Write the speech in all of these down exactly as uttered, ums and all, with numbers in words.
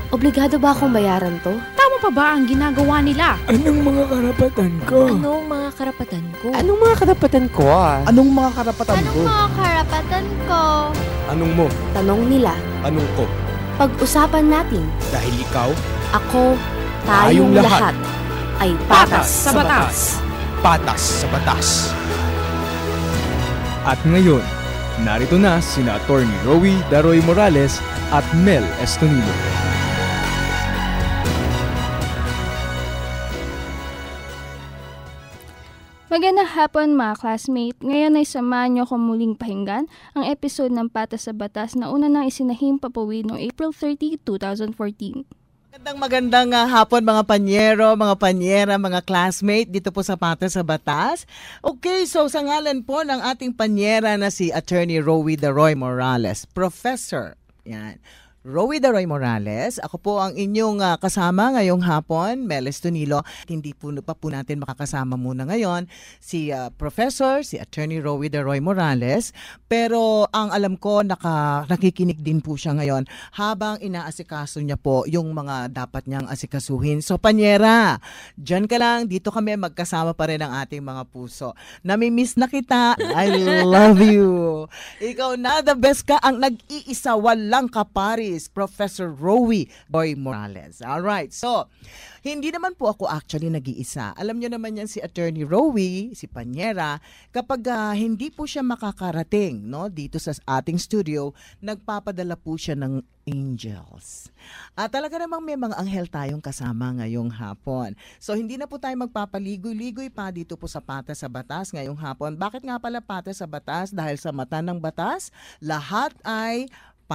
Obligado ba akong bayaran to? Tama pa ba ang ginagawa nila? Anong mga karapatan ko? Anong mga karapatan ko? Anong mga karapatan ko ah? Anong mga karapatan Anong ko? mga karapatan ko? Anong mo? Tanong nila. Anong ko? Pag-usapan natin. Dahil ikaw, Ako, Tayong tayong lahat lahat ay patas sa batas. patas sa batas. At ngayon, narito na sina Attorney Rowie Daroy Morales at Mel Estonilo. Magandang hapon mga classmate. Ngayon ay samahan niyo akong muling pakinggan ang episode ng Patas sa Batas na una nang isinahing papawid noong April thirtieth, twenty fourteen. Magandang magandang uh, hapon mga panyero, mga panyera, mga classmate dito po sa Patas sa Batas. Okay, so sa ngalan po ng ating panyera na si Attorney Rowie Daroy Morales, Professor. Yan. Rowie Daroy Morales, ako po ang inyong uh, kasama ngayong hapon, Mel Estonilo. Hindi po pa po natin makakasama muna ngayon si uh, Professor, si Attorney Rowie Daroy Morales. Pero ang alam ko, naka, nakikinig din po siya ngayon habang inaasikaso niya po yung mga dapat niyang asikasuhin. So panyera, dyan ka lang, dito kami magkasama pa rin ang ating mga puso. Namimiss na kita, I love you. Ikaw na, the best ka, ang nag-iisa, walang kaparis. Professor Rowie Daroy Morales. Alright, so, hindi naman po ako actually nag-iisa. Alam niyo naman yan si Attorney Rowie, si Panyera, kapag uh, hindi po siya makakarating no, dito sa ating studio, nagpapadala po siya ng angels. At talaga namang may mga anghel tayong kasama ngayong hapon. So, hindi na po tayo magpapaligoy-ligoy pa dito po sa Patas sa Batas ngayong hapon. Bakit nga pala Patas sa Batas? Dahil sa mata ng batas, lahat ay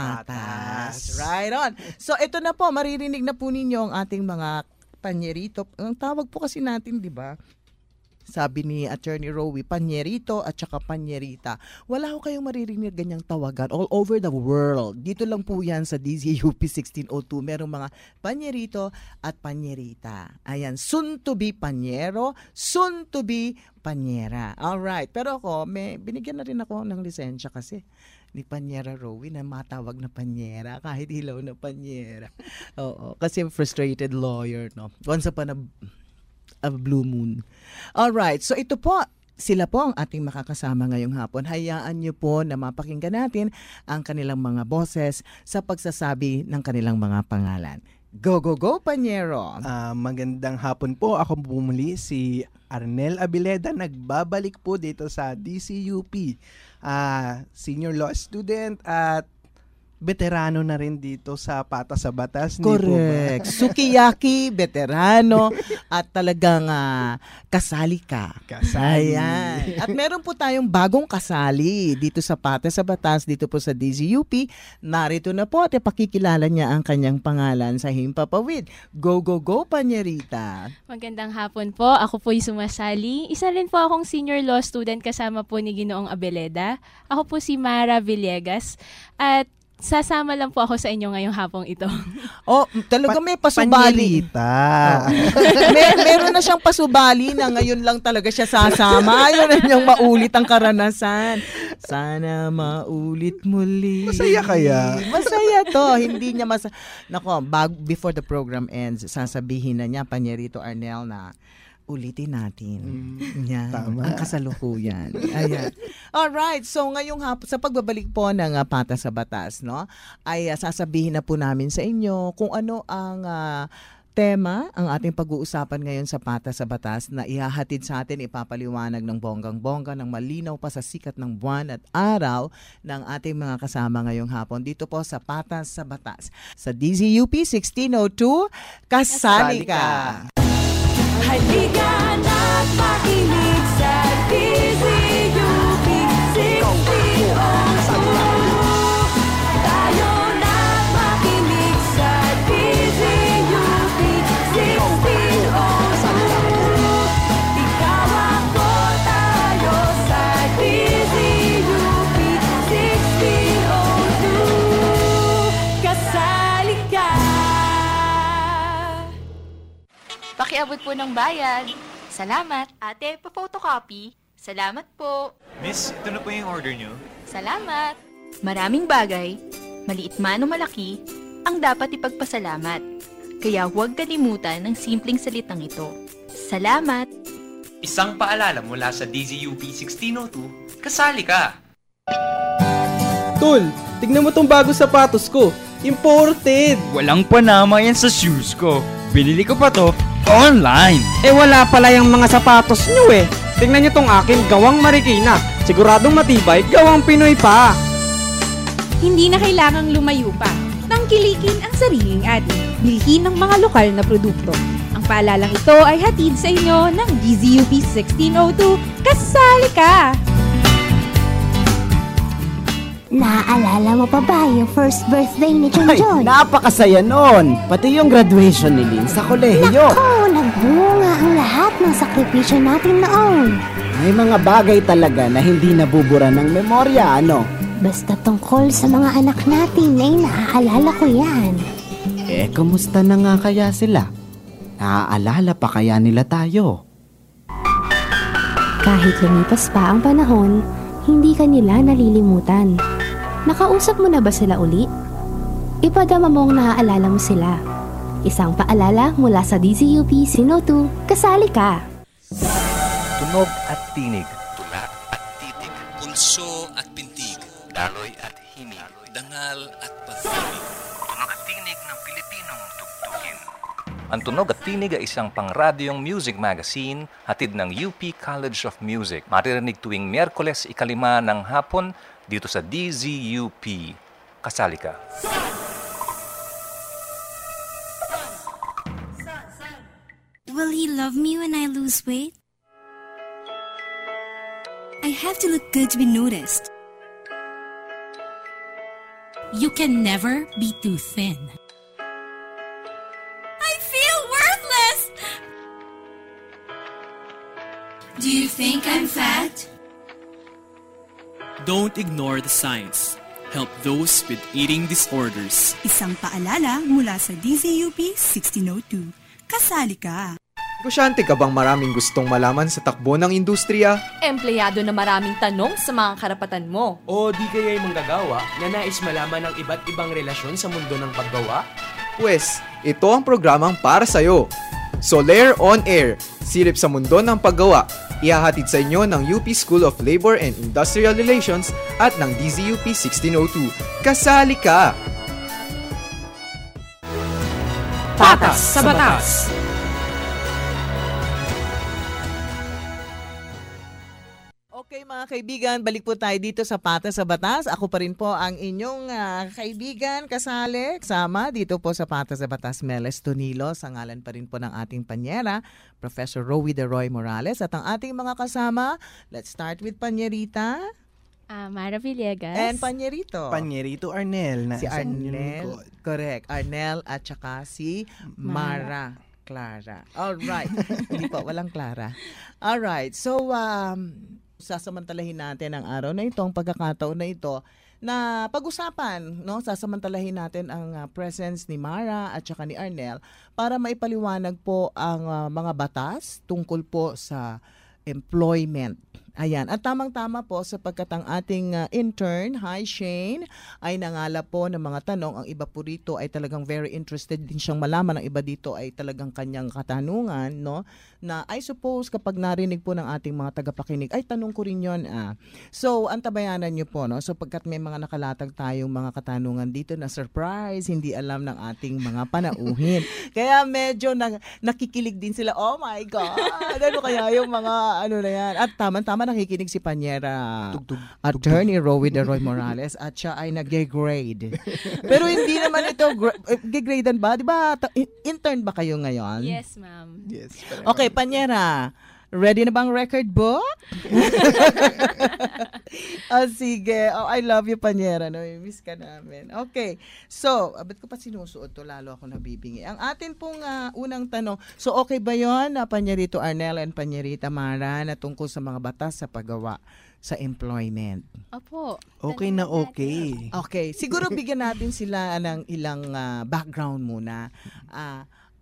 patas. Right on. So, ito na po, maririnig na po ninyo ang ating mga panyerito. Ang tawag po kasi natin, di ba? Sabi ni Attorney Rowie, panyerito at saka panyerita. Wala ko kayong maririnig ganyang tawagan all over the world. Dito lang po yan sa D Z U P sixteen oh two. Merong mga panyerito at panyerita. Ayan, soon to be panyero, soon to be panyera. Alright, pero ako, may, binigyan na rin ako ng lisensya kasi ni Panyera Rowie na matawag na panyera kahit hilaw na panyera. Oo, kasi frustrated lawyer, no? Once upon a, a blue moon. Alright, so ito po, sila po ang ating makakasama ngayong hapon. Hayaan niyo po na mapakinggan natin ang kanilang mga boses sa pagsasabi ng kanilang mga pangalan. Go, go, go, Panyero! Uh, magandang hapon po. Ako po muli si Arnel Abileda. Nagbabalik po dito sa D C U P. Uh, senior law student at veterano na rin dito sa Patas sa Batas. Correct. Sukiyaki, veterano, at talagang uh, kasali ka. Kasali. Ayan. At meron po tayong bagong kasali dito sa Patas sa Batas, dito po sa D Z U P. Narito na po at ipakikilala niya ang kanyang pangalan sa Himpapawid. Go, go, go, Panyerita. Magandang hapon po. Ako po'y sumasali. Isa rin po akong senior law student kasama po ni Ginoong Abeleda. Ako po si Mara Villegas. At sasama lang po ako sa inyo ngayong hapong ito. Oh, talaga may pasubali. Panyerita. Oh. May, meron na siyang pasubali na ngayon lang talaga siya sasama. Ayaw na niyang maulit ang karanasan. Sana maulit muli. Masaya kaya? Masaya to. Hindi niya mas... Nako, bag, before the program ends, sasabihin na niya, Panyerito Arnel, na ulitin natin. Mm, yan. Tama. Ang kasalukuyan. Ayan. Alright. So, ngayong hapon, sa pagbabalik po ng uh, Patas sa Batas, no, ay uh, sasabihin na po namin sa inyo kung ano ang uh, tema ang ating pag-uusapan ngayon sa Patas sa Batas na ihahatid sa atin, ipapaliwanag ng bonggang-bongga, ng malinaw pa sa sikat ng buwan at araw ng ating mga kasama ngayong hapon dito po sa Patas sa Batas. Sa D Z U P sixteen oh two, kasali ka! Halika na't makinig sa D Z U P sixteen oh two. Tayo na't makinig sa D Z U P sixteen oh two. Ikaw ako, tayo sa D Z U P sixteen oh two. Kasali ka! Pakiabot po ng bayad. Salamat. Ate, pa-photocopy. Salamat po. Miss, ito na po yung order nyo. Salamat. Maraming bagay, maliit man o malaki, ang dapat ipagpasalamat. Kaya huwag kalimutan ng simpleng salitang ito. Salamat! Isang paalala mula sa D Z U P sixteen oh two, kasali ka! Tol, tignan mo tong bago sapatos ko. Imported! Walang panama yan sa shoes ko. Binili ko pa to online. Eh wala pala yung mga sapatos nyo eh. Tingnan nyo tong akin, gawang Marikina. Siguradong matibay, gawang Pinoy pa. Hindi na kailangang lumayo pa. Tangkilikin ang sariling atin. Bilhin ng mga lokal na produkto. Ang paalalang ito ay hatid sa inyo ng D Z U P sixteen oh two. Kasali ka! Naaalala mo pa ba yung first birthday ni John John? Ay, napakasaya nun! Pati yung graduation ni Lynn sa kolehiyo. Nako, nagbunga ang lahat ng sakripisyo natin noon. May mga bagay talaga na hindi nabubura ng memorya, ano? Basta tungkol sa mga anak natin ay naaalala ko yan. Eh, kumusta na nga kaya sila? Naaalala pa kaya nila tayo? Kahit lumipas pa ang panahon, hindi ka nila nalilimutan. Nakausap mo na ba sila uli? Ipadama mong naaalala mo sila. Isang paalala mula sa D Z U P sixteen oh two, kasali ka! Tunog at tinig. Tula at titig. Pulso at pintig. Daloy at himig. Dangal at pag-ibig. Tunog at tinig ng Pilipinong tugtugin. Ang Tunog at Tinig ay isang pangradyong music magazine hatid ng U P College of Music. Maririnig tuwing Miyerkules ikalima ng hapon dito sa D Z U P. Kasali ka. Will he love me when I lose weight? I have to look good to be noticed. You can never be too thin. I feel worthless! Do you think I'm fat? Don't ignore the signs. Help those with eating disorders. Isang paalala mula sa D Z U P sixteen oh two. Kasali ka! Negosyante ka bang maraming gustong malaman sa takbo ng industriya? Empleyado na maraming tanong sa mga karapatan mo. O di kaya'y manggagawa na nais malaman ang iba't ibang relasyon sa mundo ng paggawa? Pwes, ito ang programang para sa'yo. Soler On Air, silip sa mundo ng paggawa. Ihahatid sa inyo ng U P School of Labor and Industrial Relations at ng D Z U P sixteen oh two. Kasali ka! Patas sa Batas. Okay mga kaibigan, balik po tayo dito sa Patas sa Batas. Ako pa rin po ang inyong uh, kaibigan, kasali, kasama dito po sa Patas sa Batas, Mel Estonilo. Sa ngalan pa rin po ng ating panyera, Professor Rowie De Roy Morales. At ang ating mga kasama, let's start with Panyerita. Uh, Mara Villegas. And Panyerito. Panyerito Arnel. Na si Arnel. Correct. Arnel at saka si Mara. Mara. Clara. Alright. Hindi po, walang Clara. Alright. So, um, sasamantalahin natin ang araw na ito, ang pagkakataon na ito, na pag-usapan, no? Sasamantalahin natin ang uh, presence ni Mara at saka ni Arnel para maipaliwanag po ang uh, mga batas tungkol po sa employment. Ayan. At tamang-tama po sapagkat ang ating uh, intern, hi Shane, ay nangala po ng mga tanong. Ang iba po rito ay talagang very interested din siyang malaman. Ang iba dito ay talagang kanyang katanungan, no? Na I suppose kapag narinig po ng ating mga tagapakinig, ay tanong ko rin yun. Ah. So, antabayanan niyo po, no? So, pagkat may mga nakalatag tayong mga katanungan dito na surprise, hindi alam ng ating mga panauhin. Kaya medyo na, nakikilig din sila, oh my God! Ano kaya yung mga ano na yan? At tama-tama nakikinig si Panyera tug, tug, Attorney Rowie De Roy Morales at siya ay nag-grade. Pero hindi naman ito g-gradean ba? Di ba intern ba kayo ngayon? Yes, ma'am. Yes. Okay, Panyera. Ready na bang record book? Oh, sige. Oh, I love you, Panyera. No, miss ka namin. Okay. So, ba't ko pa sinusuot to? Lalo ako nabibingi. Ang atin pong uh, unang tanong. So, okay ba yun, uh, Panyerito Arnel and Panyerita Mara, na tungkol sa mga batas sa paggawa sa employment? Opo. Okay na okay. Okay. Siguro bigyan natin sila ng ilang uh, background muna. Ah, uh,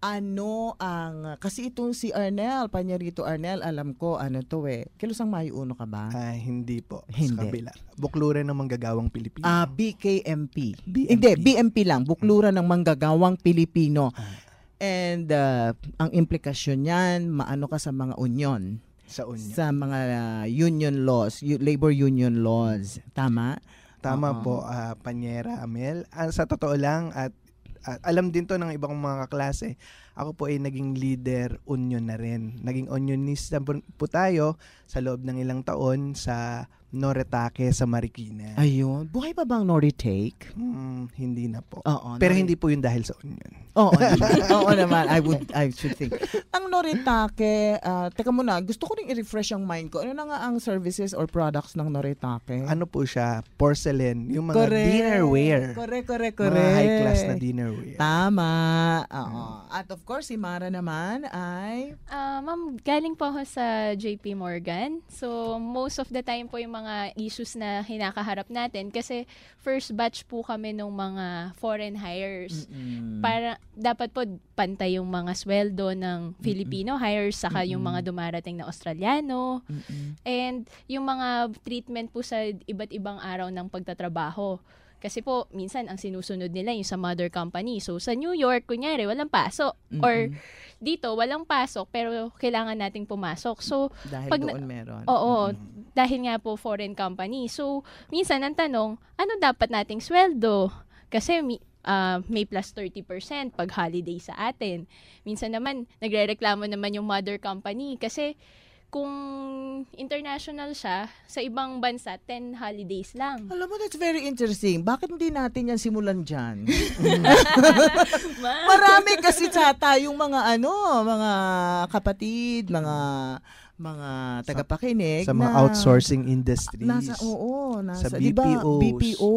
ano ang, kasi itong si Arnel, Panyarito Arnel, alam ko, ano to eh, kilusang mayuno ka ba? Ah, hindi po. Hindi. Sa kabila. Bukluran ng manggagawang Pilipino. Ah, B K M P. B M P. Hindi, B M P lang, Bukluran ng Manggagawang Pilipino. And uh, ang implikasyon niyan, maano ka sa mga union. Sa union. Sa mga uh, union laws, u- labor union laws. Tama? Tama Oo. po, ah, Panyera Amel. Ah, sa totoo lang, at at alam din to ng ibang mga kaklase, ako po ay naging leader union na rin. Naging unionista po po tayo sa loob ng ilang taon sa Noretake sa Marikina. Ayun. Buhay pa ba ang Noritake? Hmm, hindi na po. Oo, Pero Nori- hindi po yun dahil sa union. Oo naman. Oo naman. I would, I should think. Ang Noritake, uh, teka muna, gusto ko rin i-refresh ang mind ko. Ano na nga ang services or products ng Noritake? Ano po siya? Porcelain. Yung mga Correct. dinnerware. Correct, correct, Mga correct. high-class na dinnerware. Tama. Oo. At of course, si Mara naman ay... Ah, ma'am, galing po ako sa J P Morgan. So, most of the time po yung mga issues na hinakaharap natin kasi first batch po kami ng mga foreign hires. Mm. Para dapat po pantay yung mga sweldo ng Filipino hires saka yung mga dumarating na Australiano. And yung mga treatment po sa iba't ibang araw ng pagtatrabaho. Kasi po, minsan, ang sinusunod nila yung sa mother company. So, sa New York, kunyari, walang pasok. Mm-mm. Or, dito, walang pasok, pero kailangan nating pumasok. So, Dahil pag doon na- meron. Oo, dahil nga po foreign company. So, minsan, ang tanong, ano dapat nating sweldo? Kasi, mi- ah, may plus thirty percent pag holiday sa atin. Minsan naman, nagre-reklamo naman yung mother company. Kasi, kung international siya, sa ibang bansa, ten holidays lang. Alam mo, that's very interesting. Bakit hindi natin yan simulan dyan? Marami kasi sa tayong mga ano, mga kapatid, mga mga tagapakinig Sa mga na outsourcing industries. Nasa, oo, nasa, Sa di ba, B P Os. B P O.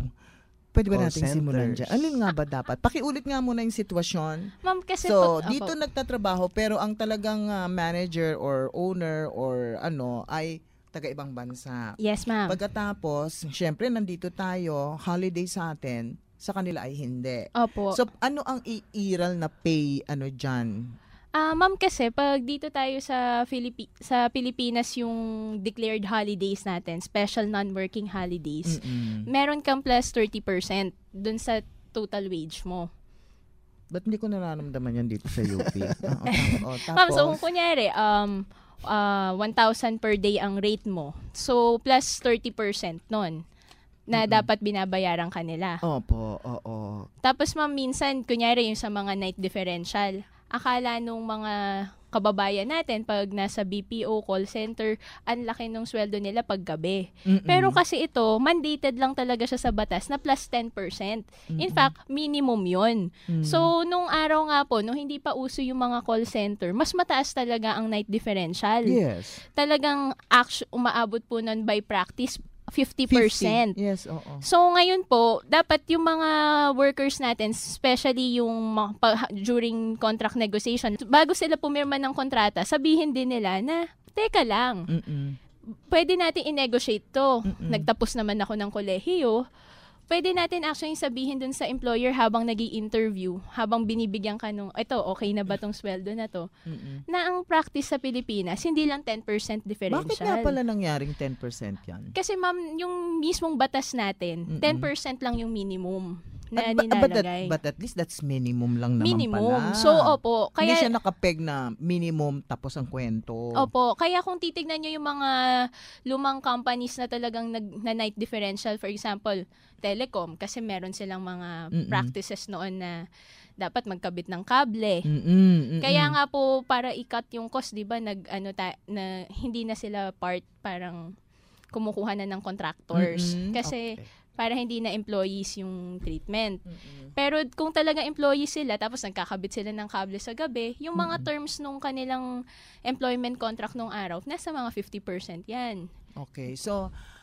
Pwede ba Call natin simulan centers. dyan? Alin nga ba dapat? Pakiulit nga muna yung sitwasyon. Ma'am, kasi So, pag- dito Opo. nagtatrabaho pero ang talagang ah, manager or owner or ano ay taga-ibang bansa. Yes, ma'am. Pagkatapos, syempre nandito tayo, holiday sa atin, sa kanila ay hindi. Opo. So, ano ang iiral na pay ano diyan? Ah, ma'am, kasi pag dito tayo sa Philippi- sa Pilipinas yung declared holidays natin, special non-working holidays, Mm-mm. meron kang plus thirty percent dun sa total wage mo. Ba't hindi ko nararamdaman yan dito sa U P? Oo, tama. O, tapos, Ma'am, so kung kunyari, um, uh, one thousand per day ang rate mo, so plus thirty percent nun na dapat binabayaran kanila. Opo, oo. Tapos ma'am, minsan, kunyari yung sa mga night differential, akala nung mga kababayan natin pag nasa B P O, call center, ang laki ng sweldo nila pag gabi. Mm-mm. Pero kasi ito, mandated lang talaga siya sa batas na plus ten percent. In Mm-mm. fact, minimum yon. Mm. So, nung araw nga po, nung hindi pa uso yung mga call center, mas mataas talaga ang night differential. Yes. Talagang actu- umaabot po nun by practice fifty percent. fifty. Yes, oo. So ngayon po, dapat yung mga workers natin, especially yung mga pa- during contract negotiation, bago sila pumirma ng kontrata, sabihin din nila na, teka lang, Mm-mm. pwede natin i-negotiate to. Mm-mm. Nagtapos naman ako ng kolehiyo. Pwede natin actually sabihin dun sa employer habang nag-i-interview, habang binibigyan ka nung, ito, okay na ba tong sweldo na to? Mm-mm. Na ang practice sa Pilipinas, hindi lang ten percent differential. Bakit nga pala nangyaring ten percent yan? Kasi ma'am, yung mismong batas natin, Mm-mm. ten percent lang yung minimum na At ba- but, that, nilalagay. but at least that's minimum lang naman Minimum. pala. So, opo. Hindi Kaya- siya nakapeg na minimum tapos ang kwento. Opo. Kaya kung titignan nyo yung mga lumang companies na talagang nag, na night differential, for example, telecom, kasi meron silang mga Mm-mm. practices noon na dapat magkabit ng kable. Mm-mm, mm-mm. Kaya nga po, para i-cut yung cost, di ba, nag, ano, ta, na, hindi na sila part, parang kumukuha na ng contractors. Mm-mm. Kasi, Okay. para hindi na employees yung treatment. Pero kung talaga employees sila, tapos nagkakabit sila ng kable sa gabi, yung mga terms nung kanilang employment contract nung araw, nasa mga fifty percent yan. Okay. So,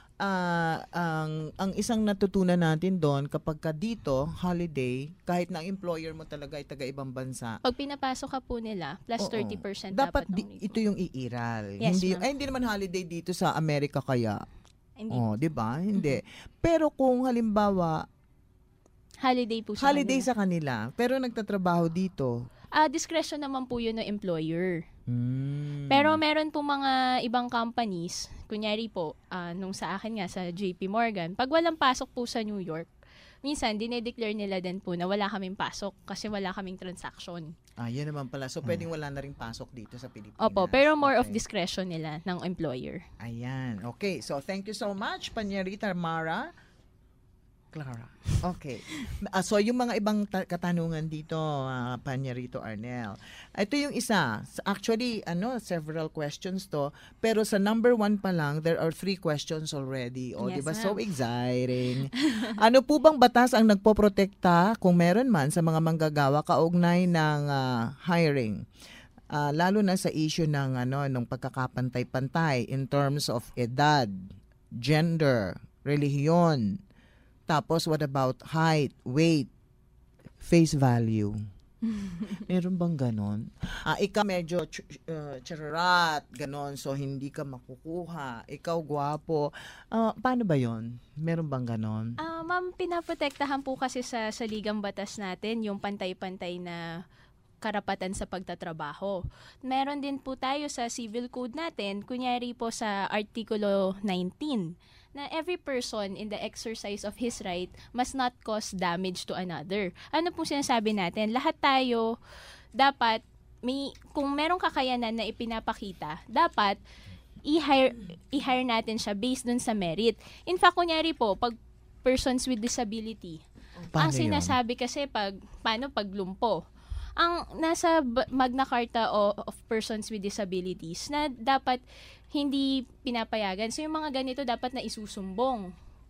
ah, ang ang isang natutunan natin doon kapag ka dito, holiday, kahit na ang employer mo talaga ay taga-ibang bansa, Pag pinapasok ka po nila, plus Oo. thirty percent dapat dapat. di- ito yung iiral. Yes, hindi ma'am. ay hindi naman holiday dito sa Amerika kaya. Hindi. Oh, 'di ba? Hindi. Pero kung halimbawa Holiday po sa holiday kanila. sa kanila, pero nagtatrabaho dito. Ah, discretion naman po yun ng employer. Mm. Pero meron po mga ibang companies, kunyari po, ah, nung sa akin nga sa J P Morgan, pag walang pasok po sa New York, minsan dinedeclare nila din po na wala kaming pasok kasi wala kaming transaction. Ah, yan naman pala. So, pwedeng wala na rin pasok dito sa Pilipinas. Opo, pero more of Okay. discretion nila ng employer. Ayan. Okay. So, thank you so much, Panyerita Mara. Clara. Okay. Ah, so, yung mga ibang ta- katanungan dito, uh, Panyerito Arnel. Ito yung isa. S- Actually, ano, several questions to. Pero sa number one pa lang, there are three questions already. O, Yes, di ba? ma'am. So exciting. Ano po bang batas ang nagpoprotekta, kung meron man, sa mga manggagawa kaugnay ng ah, hiring? Ah, lalo na sa issue ng ano ng pagkakapantay-pantay in terms of edad, gender, relihiyon. Tapos what about height, weight, face value? Meron bang ganon? Ah, ikaw medyo ch- uh, charat, ganon, so hindi ka makukuha. Ikaw gwapo. Ah, paano ba yon? Meron bang ganon? Ah, ma'am, pinaprotektahan po kasi sa sa ligang batas natin yung pantay-pantay na karapatan sa pagtatrabaho. Meron din po tayo sa civil code natin, kunyari po sa Artikulo nineteen, na every person in the exercise of his right must not cause damage to another. Ano po sinasabi natin? Lahat tayo dapat may kung merong kakayanan na ipinapakita, dapat i-hire i-hire natin siya based dun sa merit. In fact, kunyari po, pag persons with disability, Paano ang yun? sinasabi kasi pag paano pag lumpo, ang nasa B- Magna Carta o, of Persons with Disabilities na dapat hindi pinapayagan. So yung mga ganito dapat na isusumbong.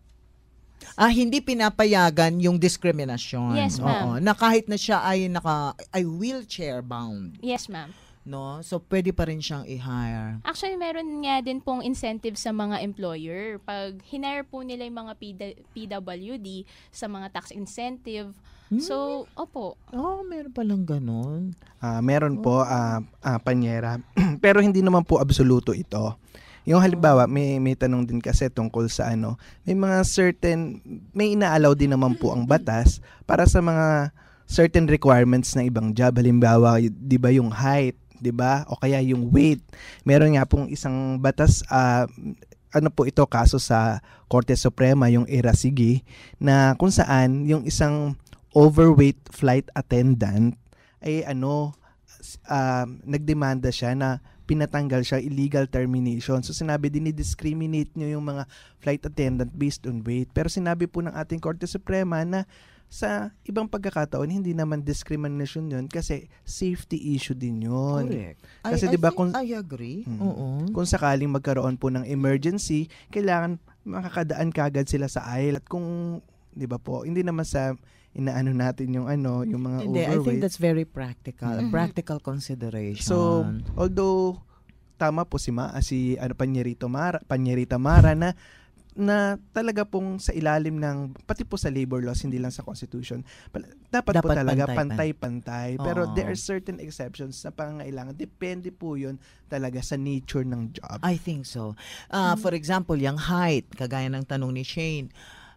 Ah, hindi pinapayagan yung discrimination. Yes, ma'am. Oo, na kahit na siya ay naka ay wheelchair bound, Yes, ma'am. no? So pwede pa rin siyang i-hire. Actually, meron nga din pong incentive sa mga employer. Pag hinire po nila yung mga P W D sa mga tax incentive. So, opo. Oh, meron pa lang ganun. Ah, meron po, ah, ah, Panyera. Pero hindi naman po absoluto ito. Yung halimbawa, may, may tanong din kasi tungkol sa ano, may mga certain, may ina-allow din naman po ang batas para sa mga certain requirements ng ibang job. Halimbawa, y- di ba yung height, di ba? O kaya yung weight. Meron nga pong isang batas, ah, ano po ito, kaso sa Korte Suprema, yung E R A S I G I, na kung saan yung isang overweight flight attendant ay ano, uh, nagdemanda siya na pinatanggal siya, illegal termination. So sinabi, dinidiscriminate nyo yung mga flight attendant based on weight. Pero sinabi po ng ating Korte Suprema na sa ibang pagkakataon, hindi naman discrimination yun kasi safety issue din yun. Correct. Kasi I, diba, I, think kung, I agree. Mm. Oo. kung sakaling magkaroon po ng emergency, kailangan makakadaan kagad sila sa aisle. At kung, di ba po, hindi naman sa inaano natin yung ano, yung mga Hindi, I think overweight. that's very practical. A Mhm. practical consideration. So, although tama po si Ma, si ano Panyerito Mara, Panyerita Mara na na talaga pong sa ilalim ng pati po sa labor laws, hindi lang sa constitution, pala- dapat, po Dapat talaga pantay-pantay. pantay-pantay. Pero Oo. there are certain exceptions na pangangailangan. Depende po 'yun talaga sa nature ng job. I think so. Uh, For example, yung height, kagaya ng tanong ni Shane,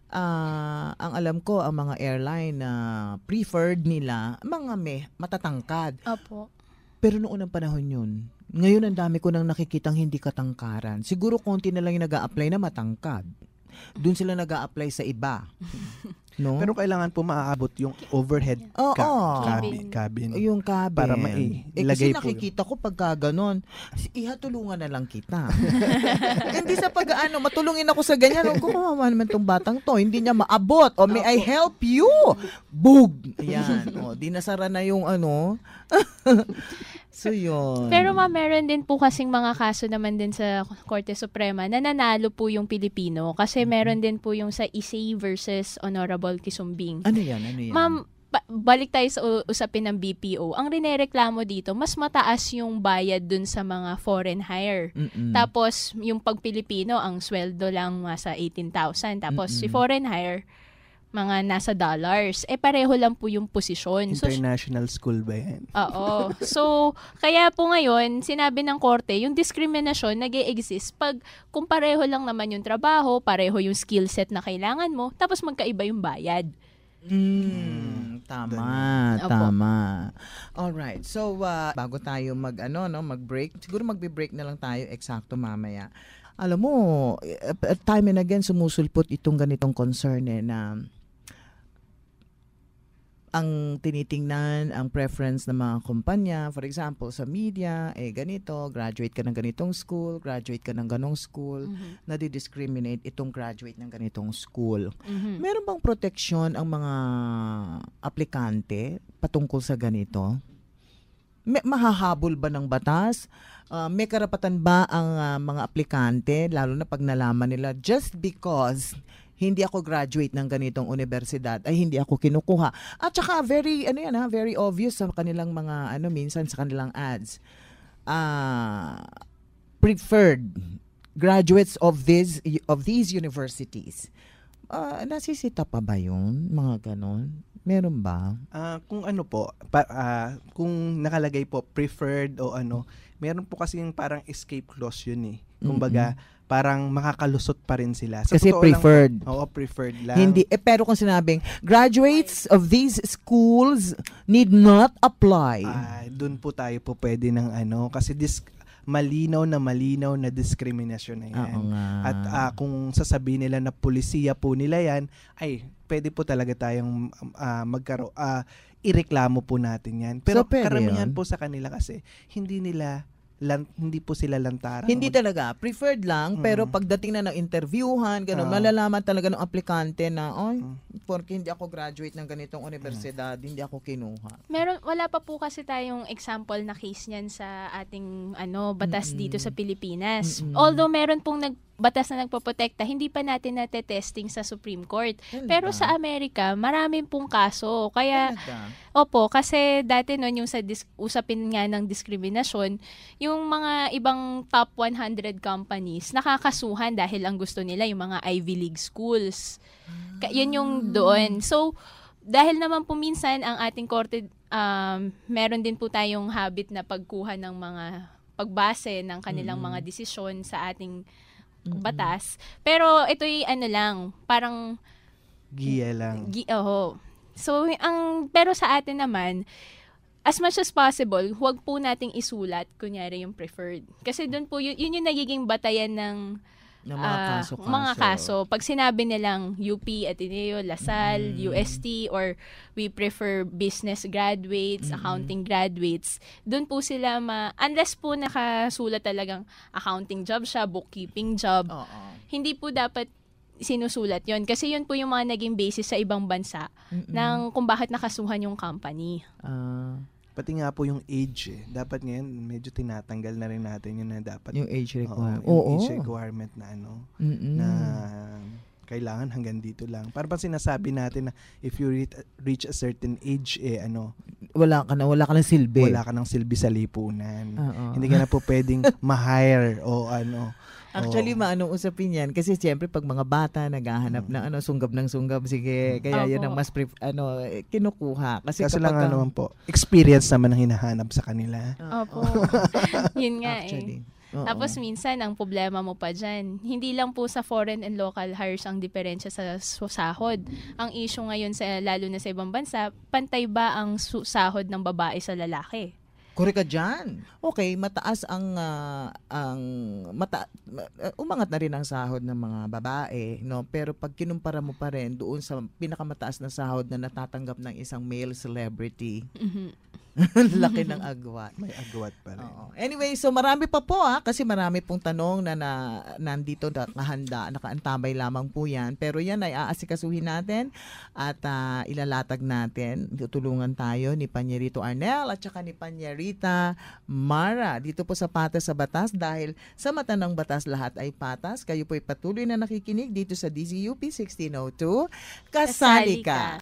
ah ang alam ko, ang mga airline na preferred nila, mga may matatangkad. Opo. Pero noong unang panahon yun, ngayon ang dami ko nang nakikitang hindi katangkaran. Siguro konti na lang yung nag-a-apply na matangkad. Doon sila nag-a-apply sa iba. No? Pero kailangan po maaabot yung overhead Oo. ca- cabin, cabin. Yung cabin. Para Eh, mailagay kasi po. nakikita ko pagka ganon, ihatulungan na lang kita. Hindi sa pag-ano, matulungin ako sa ganyan. Kung kawawa naman tong batang to, hindi niya maabot. O may I help you? Bug! Yan. O, di nasara na yung ano. So, yun. Pero ma'am, meron din po kasing mga kaso naman din sa Korte Suprema na nanalo po yung Pilipino kasi meron din po yung sa Isay versus Honorable Kisumbing. Ano yan? Ano yan? Ma'am, ba- balik tayo sa u- usapin ng B P O. Ang rinereklamo dito, mas mataas yung bayad dun sa mga foreign hire. Mm-mm. Tapos, yung pag Pilipino, ang sweldo lang nasa eighteen thousand. Tapos, si Mm-mm. foreign hire, mga nasa dollars. Eh, pareho lang po yung posisyon. So, International school ba yan? Oo. So, kaya po ngayon, sinabi ng korte, yung discrimination nag-e-exist pag kung pareho lang naman yung trabaho, pareho yung skill set na kailangan mo, tapos magkaiba yung bayad. Mm, tama, Opo. tama. All right. So uh, bago tayo mag ano no, mag-break, siguro magbe-break na lang tayo eksakto mamaya. Alam mo, eh, time and again sumusulpot itong ganitong concern eh, na ang tinitingnan, ang preference ng mga kumpanya, for example, sa media, eh ganito, graduate ka ng ganitong school, graduate ka ng ganong school, Mhm. nadi-discriminate itong graduate ng ganitong school. Mhm. Meron bang proteksyon ang mga aplikante patungkol sa ganito? May, mahahabol ba ng batas? Uh, may karapatan ba ang uh, mga aplikante, lalo na pag nalaman nila, just because hindi ako graduate ng ganitong universidad ay hindi ako kinukuha. At saka very ano yan ha, very obvious sa kanilang mga ano minsan sa kanilang ads. Ah, uh, preferred graduates of these of these universities. Ah, uh, nasisita pa ba 'yun, mga ganon? Meron ba? Ah, kung ano po, pa, ah, kung nakalagay po preferred o ano, meron po kasi yung parang escape clause yun eh. Kumbaga, Mm-mm. parang makakalusot pa rin sila. Sa Kasi totoo preferred. Lang, oo, preferred lang. Hindi eh, pero kung sinabing graduates of these schools need not apply. Ah, doon po tayo po pwede ng ano kasi dis malinaw na malinaw na diskriminasyon na yan. Oo nga. At ah, kung sasabihin nila na pulisiya po nila yan, ay pwede po talaga tayong ah, magkaro ah, ireklamo po natin yan. Pero So, pwede karamihan yun? po sa kanila kasi hindi nila lan, hindi po sila lantarang. Hindi talaga. Preferred lang, pero pagdating na ng interviewhan, ganun, Oo. malalaman talaga ng aplikante na, ay, porque hindi ako graduate ng ganitong universidad, hindi ako kinuha. Meron, wala pa po kasi tayong example na case niyan sa ating ano batas Mm-mm. dito sa Pilipinas. Mm-mm. Although meron pong nag batas na nagpoprotekta, hindi pa natin natetesting sa Supreme Court. Talaga? Pero sa Amerika, maraming pong kaso. Kaya, Talaga? opo, kasi dati noon yung sa dis- usapin nga ng diskriminasyon, yung mga ibang top one hundred companies, nakakasuhan dahil ang gusto nila yung mga Ivy League schools. Ka- yun yung doon. So, dahil naman po minsan ang ating korte, um, meron din po tayong habit na pagkuha ng mga pagbase ng kanilang Mm. mga desisyon sa ating batas. Pero ito'y ano lang, parang Giya lang. Gi- oho. So, ang, pero sa atin naman, as much as possible, huwag po nating isulat, kunyari yung preferred. Kasi doon po, yun, yun yung nagiging batayan ng Ng mga ah, kaso-kaso. mga kaso. Pag sinabi nilang U P, Ateneo, LaSalle, Mm. U S T, or we prefer business graduates, Mm-mm. accounting graduates, doon po sila ma... Unless po nakasulat talagang accounting job siya, bookkeeping job, hindi po dapat sinusulat yon kasi yun po yung mga naging basis sa ibang bansa Mm-mm. ng kung bakit nakasuhan yung company. Ah. Pati nga po yung age eh. Dapat ngayon medyo tinatanggal na rin natin yun na dapat. Yung age requirement. Oo, yung Oo. age requirement na ano. Mm-mm. Na kailangan hanggang dito lang. Para bang sinasabi natin na if you reach, reach a certain age eh ano, wala ka na, wala ka ng silbi. wala ka ng silbi sa lipunan. Oo. Hindi ka na po pwedeng ma-hire o ano. Actually, maanong usapin yan? Kasi siyempre, pag mga bata naghahanap ng ano, sunggab ng sunggab, sige, kaya yan ang Opo. mas pref- ano, eh, kinukuha. Kasi Kasi kapag lang ano naman po, experience naman ang hinahanap sa kanila. Opo. Yun nga Actually, eh. oo. Tapos minsan, ang problema mo pa dyan, hindi lang po sa foreign and local hires ang diferensya sa su- sahod. Ang issue ngayon, sa, lalo na sa ibang bansa, pantay ba ang su- sahod ng babae sa lalaki? Kore ka dyan. Okay, mataas ang, ah, ang mata, uh, umangat na rin ang sahod ng mga babae, no? Pero pag kinumpara mo pa rin doon sa pinakamataas na sahod na natatanggap ng isang male celebrity, laki ng agwat. May agwat pa rin. Oo. Anyway, so marami pa po ah, kasi marami pong tanong na, na nandito nakahanda, nakaantabay lamang po yan. Pero yan ay aasikasuhin natin at ah, ilalatag natin. Tutulungan tayo ni Panyerito Arnel at saka ni Panyerita Mara dito po sa Patas sa Batas dahil sa mata ng batas lahat ay patas. Kayo po ay patuloy na nakikinig dito sa D Z U P sixteen oh two. Kasali ka!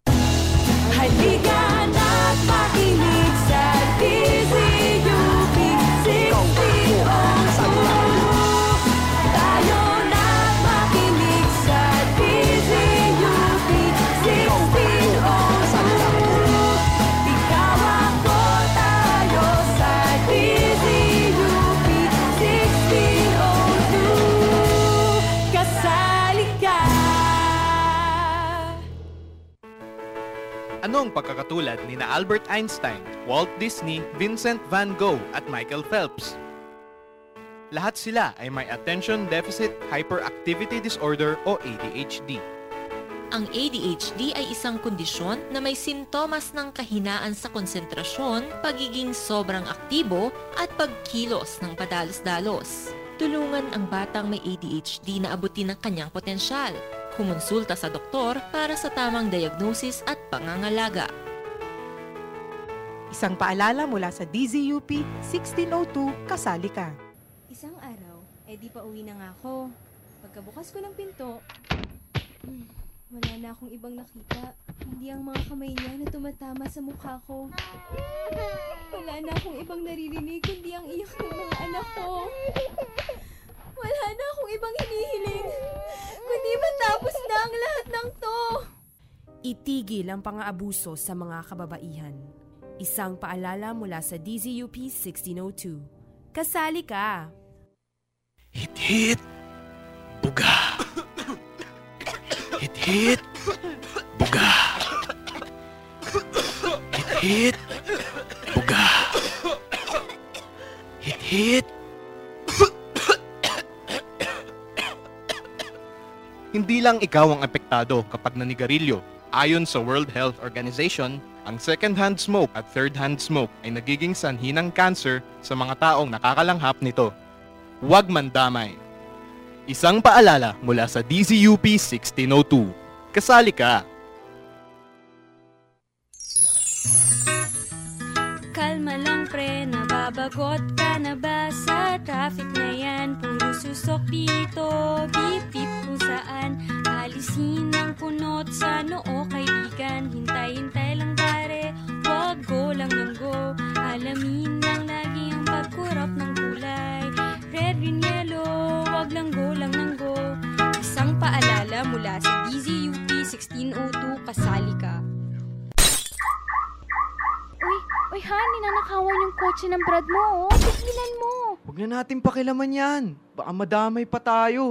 Halika na't makinig sa D Z U P sixteen oh two. Tayo na't makinig sa D Z U P sixteen oh two. Ikaw ako tayo sa D Z U P sixteen oh two. Kasali ka! pagkakatulad ni na Albert Einstein, Walt Disney, Vincent van Gogh at Michael Phelps. Lahat sila ay may Attention Deficit Hyperactivity Disorder o A D H D. Ang A D H D ay isang kondisyon na may sintomas ng kahinaan sa konsentrasyon, pagiging sobrang aktibo at pagkilos ng padalos-dalos. Tulungan ang batang may A D H D na abutin ang kanyang potensyal. Kumonsulta sa doktor para sa tamang diagnosis at pangangalaga. Isang paalala mula sa D Z U P sixteen oh two, kasali ka. Isang araw, eh di pa uwi na nga ako. Pagkabukas ko ng pinto, hmm, wala na akong ibang nakita. Hindi ang mga kamay niya na tumatama sa mukha ko. Wala na akong ibang naririnig kundi ang iyak ng mga anak ko. Wala na akong ibang hinihiling kundi matapos na ang lahat ng to. Itigil ang pang-aabuso sa mga kababaihan. Isang paalala mula sa D Z U P sixteen oh two. Kasali ka! Hit-hit! Buga! Hit-hit! Buga! Hit-hit! Buga! Hit-hit! Hindi lang ikaw ang apektado kapag nanigarilyo. Ayon sa World Health Organization, ang second-hand smoke at third-hand smoke ay nagiging sanhi ng cancer sa mga taong nakakalanghap nito. Huwag mandamay. Isang paalala mula sa D Z U P sixteen oh two. Kasali ka! Kalma lang pre, nababagot ka na ba sa traffic na yan? Puro susok dito, bip-bip kung saan. Alisin ang kunot sa noo kaibigan. Hintay-hintay lang pare, wag go lang ng go. Alamin lang lagi ang pagkurap ng kulay. Red, green, yellow, wag lang go lang ng go. Isang paalala mula sa D Z U P sixteen oh two, kasali ka. Uy, uy Han, ninanakawan yung kotse ng Brad mo, oh. Tigilan mo. Huwag na natin pakilaman yan. Baka madamay pa tayo.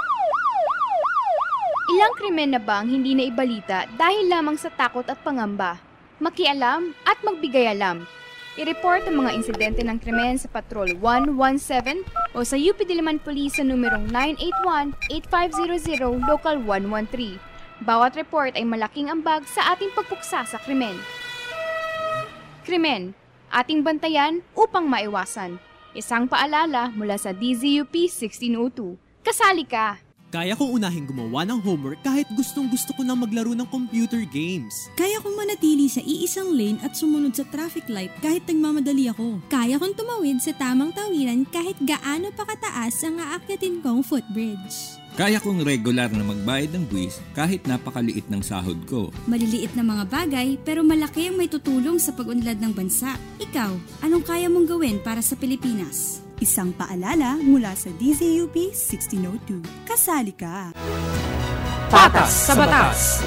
Ilang krimen na ba ang hindi na ibalita dahil lamang sa takot at pangamba? Makialam at magbigay alam. I-report ang mga insidente ng krimen sa Patrol one one seven o sa U P Diliman Police sa numerong nine eight one, eight five zero zero, Local one one three. Bawat report ay malaking ambag sa ating pagpuksa sa krimen. Krimen, ating bantayan upang maiwasan. Isang paalala mula sa D Z U P sixteen oh two. Kasali ka! Kaya kong unahing gumawa ng homework kahit gustong gusto ko nang maglaro ng computer games. Kaya kong manatili sa iisang lane at sumunod sa traffic light kahit nagmamadali ako. Kaya kong tumawid sa tamang tawiran kahit gaano pa kataas ang aakyatin kong footbridge. Kaya kong regular na magbayad ng buwis kahit napakaliit ng sahod ko. Maliliit na mga bagay pero malaki ang may tutulong sa pag-unlad ng bansa. Ikaw, anong kaya mong gawin para sa Pilipinas? Isang paalala mula sa D Z U P sixteen oh two. Kasali ka! Patas sa Batas!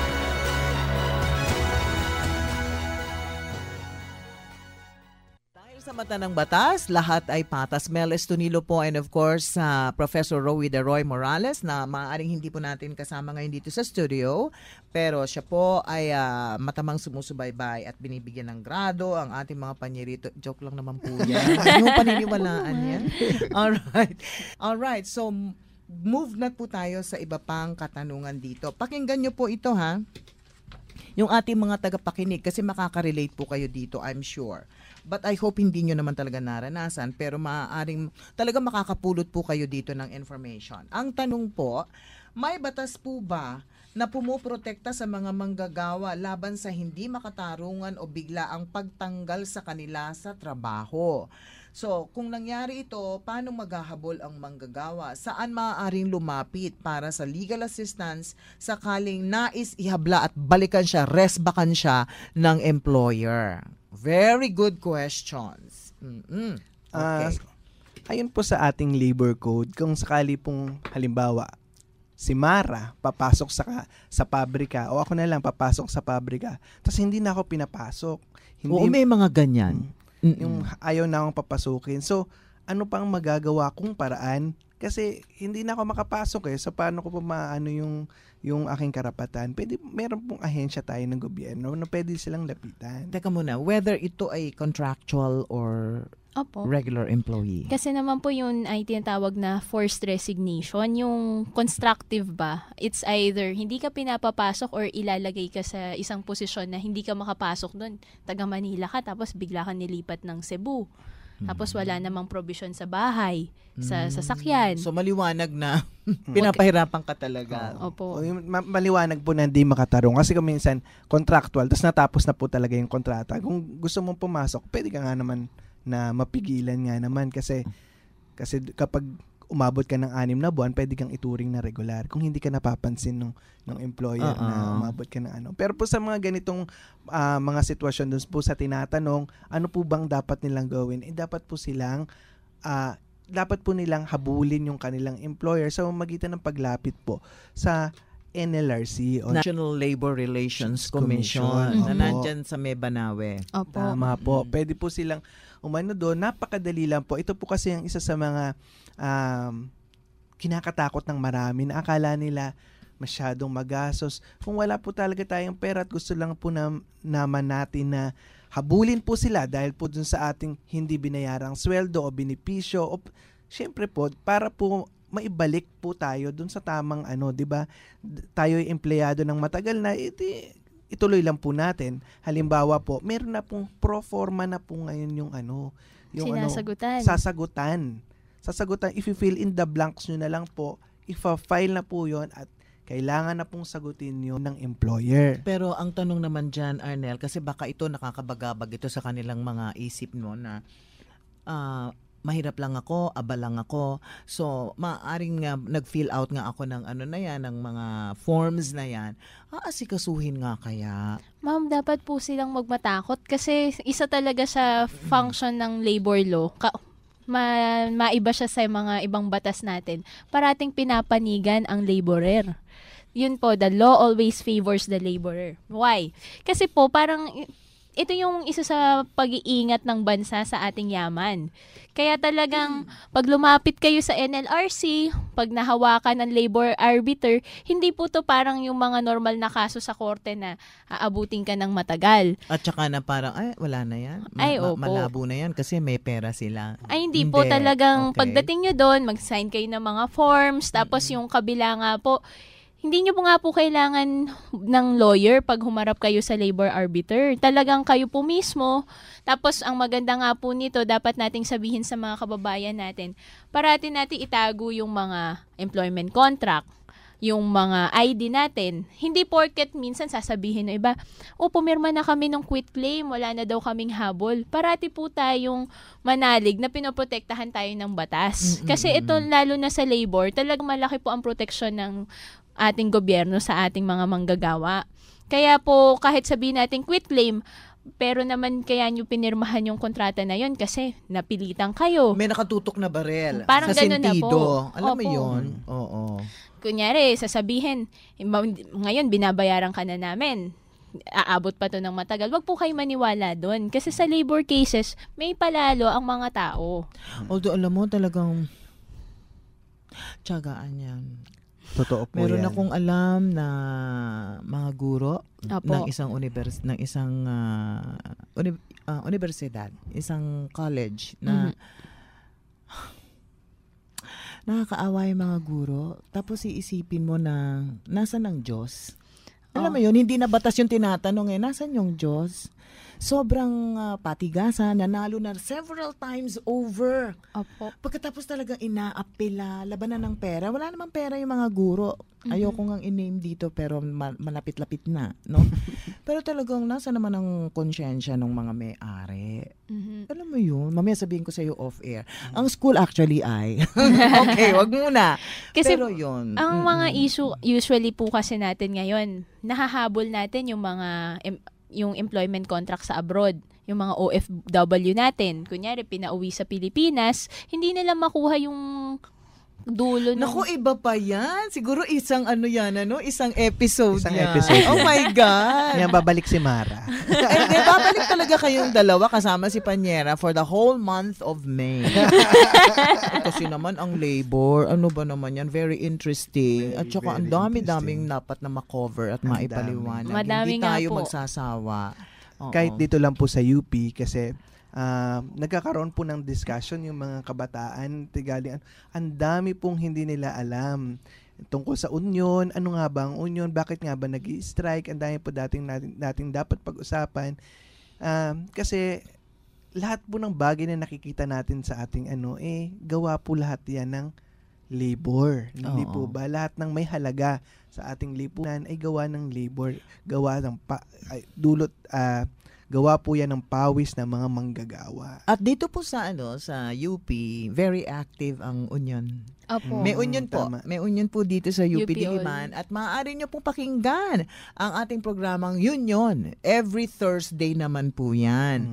Dahil sa mata ng batas, lahat ay patas. Mel Estunilo po and of course uh, Professor Rowie De Roy Morales na maaaring hindi po natin kasama ngayon dito sa studio. Pero siya po ay uh, matamang sumusubaybay at binibigyan ng grado ang ating mga panyerito. Joke lang naman po yan. Hindi mo paniniwalaan yan. Alright. Alright. So, move na po tayo sa iba pang katanungan dito. Pakinggan nyo po ito ha. Yung ating mga tagapakinig kasi makaka-relate po kayo dito, I'm sure. But I hope hindi nyo naman talaga naranasan pero maaaring talaga makakapulot po kayo dito ng information. Ang tanong po, may batas po ba na pumuprotekta sa mga manggagawa laban sa hindi makatarungan o bigla ang pagtanggal sa kanila sa trabaho? So, kung nangyari ito, paano maghahabol ang manggagawa? Saan maaaring lumapit para sa legal assistance sakaling nais ihabla at balikan siya, resbakan siya ng employer? Very good questions. Mm-mm. Okay. Uh, ayon po sa ating labor code, kung sakali pong halimbawa, si Mara papasok sa sa pabrika o ako na lang papasok sa pabrika tapos hindi na ako pinapasok. Hindi, Oo, may mga ganyan. Mm, yung ayaw na akong papasukin. So, ano pang magagawa kong paraan Kasi hindi na ako makapasok eh. So paano ko pa maano yung yung aking karapatan? Pwede, meron pong ahensya tayo ng gobyerno na pwede silang lapitan. Teka muna, whether ito ay contractual or Opo. regular employee. Kasi naman po yun ay tinatawag na forced resignation. Yung constructive ba, it's either hindi ka pinapapasok or ilalagay ka sa isang posisyon na hindi ka makapasok doon. Taga Manila ka, tapos bigla ka nilipat ng Cebu. Tapos wala namang provision sa bahay, sa sasakyan. So maliwanag na pinapahirapan ka talaga. Opo. O, yung ma- maliwanag po na hindi makatarong. Kasi kung minsan, contractual, tapos natapos na po talaga yung kontrata. Kung gusto mong pumasok, pwede ka nga naman na mapigilan nga naman. Kasi, kasi kapag umabot ka ng anim na buwan, pwede kang ituring na regular. Kung hindi ka napapansin ng, ng employer Uh-uh. na umabot ka ng ano. Pero po sa mga ganitong uh, mga sitwasyon, dun po sa tinatanong, ano po bang dapat nilang gawin? Eh, dapat po silang uh, dapat po nilang habulin yung kanilang employer sa magitan ng paglapit po sa N L R C o National Labor Relations Commission, Commission. na Opo. nandyan sa May Banawe. Opo. Tama po. Pwede po silang umano doon. Napakadali lang po. Ito po kasi ang isa sa mga um, kinakatakot ng marami na akala nila masyadong magastos. Kung wala po talaga tayong pera at gusto lang po na, naman natin na habulin po sila dahil po dun sa ating hindi binayarang sweldo o benepisyo o syempre po para po maibalik po tayo dun sa tamang ano, 'di ba? Tayo ay empleyado ng matagal na, iti, ituloy lang po natin. Halimbawa po, meron na pong pro forma na po ngayon yung ano, yung Sinasagutan. ano, sasagutan. Sasagutan, if you fill in the blanks nyo na lang po, ifa-file na po yon at kailangan na pong sagutin yun ng employer. Pero ang tanong naman dyan, Arnel, kasi baka ito nakakabagabag ito sa kanilang mga isip no na uh, mahirap lang ako, abal lang ako. So, maaaring nga nag-fill out nga ako ng ano na yan, ng mga forms na yan. Aasikasuhin nga kaya. Ma'am, dapat po silang magmatakot kasi isa talaga sa function ng labor law. Ka- ma- maiba siya sa mga ibang batas natin. Parating pinapanigan ang laborer. Yun po, the law always favors the laborer. Why? Kasi po, parang ito yung isa sa pag-iingat ng bansa sa ating yaman. Kaya talagang pag lumapit kayo sa N L R C, pag nahawakan ng labor arbiter, hindi po to parang yung mga normal na kaso sa korte na aabutin ka ng matagal. At saka na parang, ay, wala na yan. Ma- Ay, ma- opo. malabo na yan kasi may pera sila. Ay, hindi, po talagang Okay. pagdating nyo doon, mag-sign kayo ng mga forms, tapos yung kabila nga po, hindi nyo po nga po kailangan ng lawyer pag humarap kayo sa labor arbiter. Talagang kayo po mismo. Tapos, ang maganda nga po nito, dapat nating sabihin sa mga kababayan natin, parati natin itago yung mga employment contract, yung mga I D natin. Hindi porket minsan sasabihin ng iba, o pumirma na kami ng quit claim, wala na daw kaming habol. Parati po tayong manalig na pinoprotektahan tayo ng batas. Mm-mm. Kasi ito, lalo na sa labor, talagang malaki po ang proteksyon ng ating gobyerno sa ating mga manggagawa. Kaya po, kahit sabihin natin quit claim, pero naman kaya nyo pinirmahan yung kontrata na yon kasi napilitan kayo. May nakatutok na barel. Parang sa ganun na sentido. po. Alam mo Opo. yun? Oo. Kunyari, sasabihin, ngayon binabayaran ka na namin. Aabot pa to ng matagal. Wag po kayo maniwala doon. Kasi sa labor cases, may palalo ang mga tao. Although alam mo talagang tiyagaan yan. Totoo po Meron yan. akong alam na mga guro Opo. ng isang univers ng isang uh, uni- uh, universidad, isang college na Mhm. nakakaawa yung mga guro. Tapos iisipin mo na nasan ang Diyos? Alam mo yun, hindi na batas yung tinatanong eh, nasan yung Diyos? Sobrang uh, patigasan, nanalo na several times over. Opo. Pagkatapos talagang inaapila, labanan ng pera. Wala namang pera yung mga guro. Mhm. Ayoko ngang i-name dito pero ma- malapit-lapit na, no? Pero talagang nasa naman ang konsyensya ng mga may-ari. Mhm. Alam mo yun, mamaya sabihin ko sa iyo off-air. Ang school actually ay, okay, wag muna. Kasi pero yun. ang mm-mm. mga issue, usually po kasi natin ngayon, nahahabol natin yung mga em- yung employment contract sa abroad, yung mga O F W natin. Kunyari, pinauwi sa Pilipinas, hindi nila makuha yung dulo ng... Naku, iba pa yan. Siguro isang ano yan, ano? Isang episode Isang yan. episode Oh yan. my God. Yan, babalik si Mara. And then, babalik talaga kayong dalawa kasama si Panyera for the whole month of May. Kasi naman ang labor, ano ba naman yan? Very interesting. Very, At saka ang very dami-daming dapat na makover at Ang maipaliwanag. Madami Hindi nga tayo po. magsasawa. Oo. Kahit dito lang po sa U P kasi ah, nagkakaroon po ng discussion yung mga kabataan, tigaling, ang dami pong hindi nila alam tungkol sa union, ano nga ba ang union, bakit nga ba nag-i-strike, ang dami po dating natin, nating dapat pag-usapan. Um, kasi lahat po ng bagay na nakikita natin sa ating ano, eh, gawa po lahat yan ng labor. Hindi Oo. po ba? Lahat ng may halaga sa ating lipunan ay gawa ng labor. Gawa ng pa, ay, dulot, ah, gawa po yan ng pawis ng mga manggagawa. At dito po sa ano sa U P, very active ang union. Opo. May union po. Tama. May union po dito sa U P, U P Diliman at maaari nyo pong pakinggan ang ating programang Union. Every Thursday naman po yan.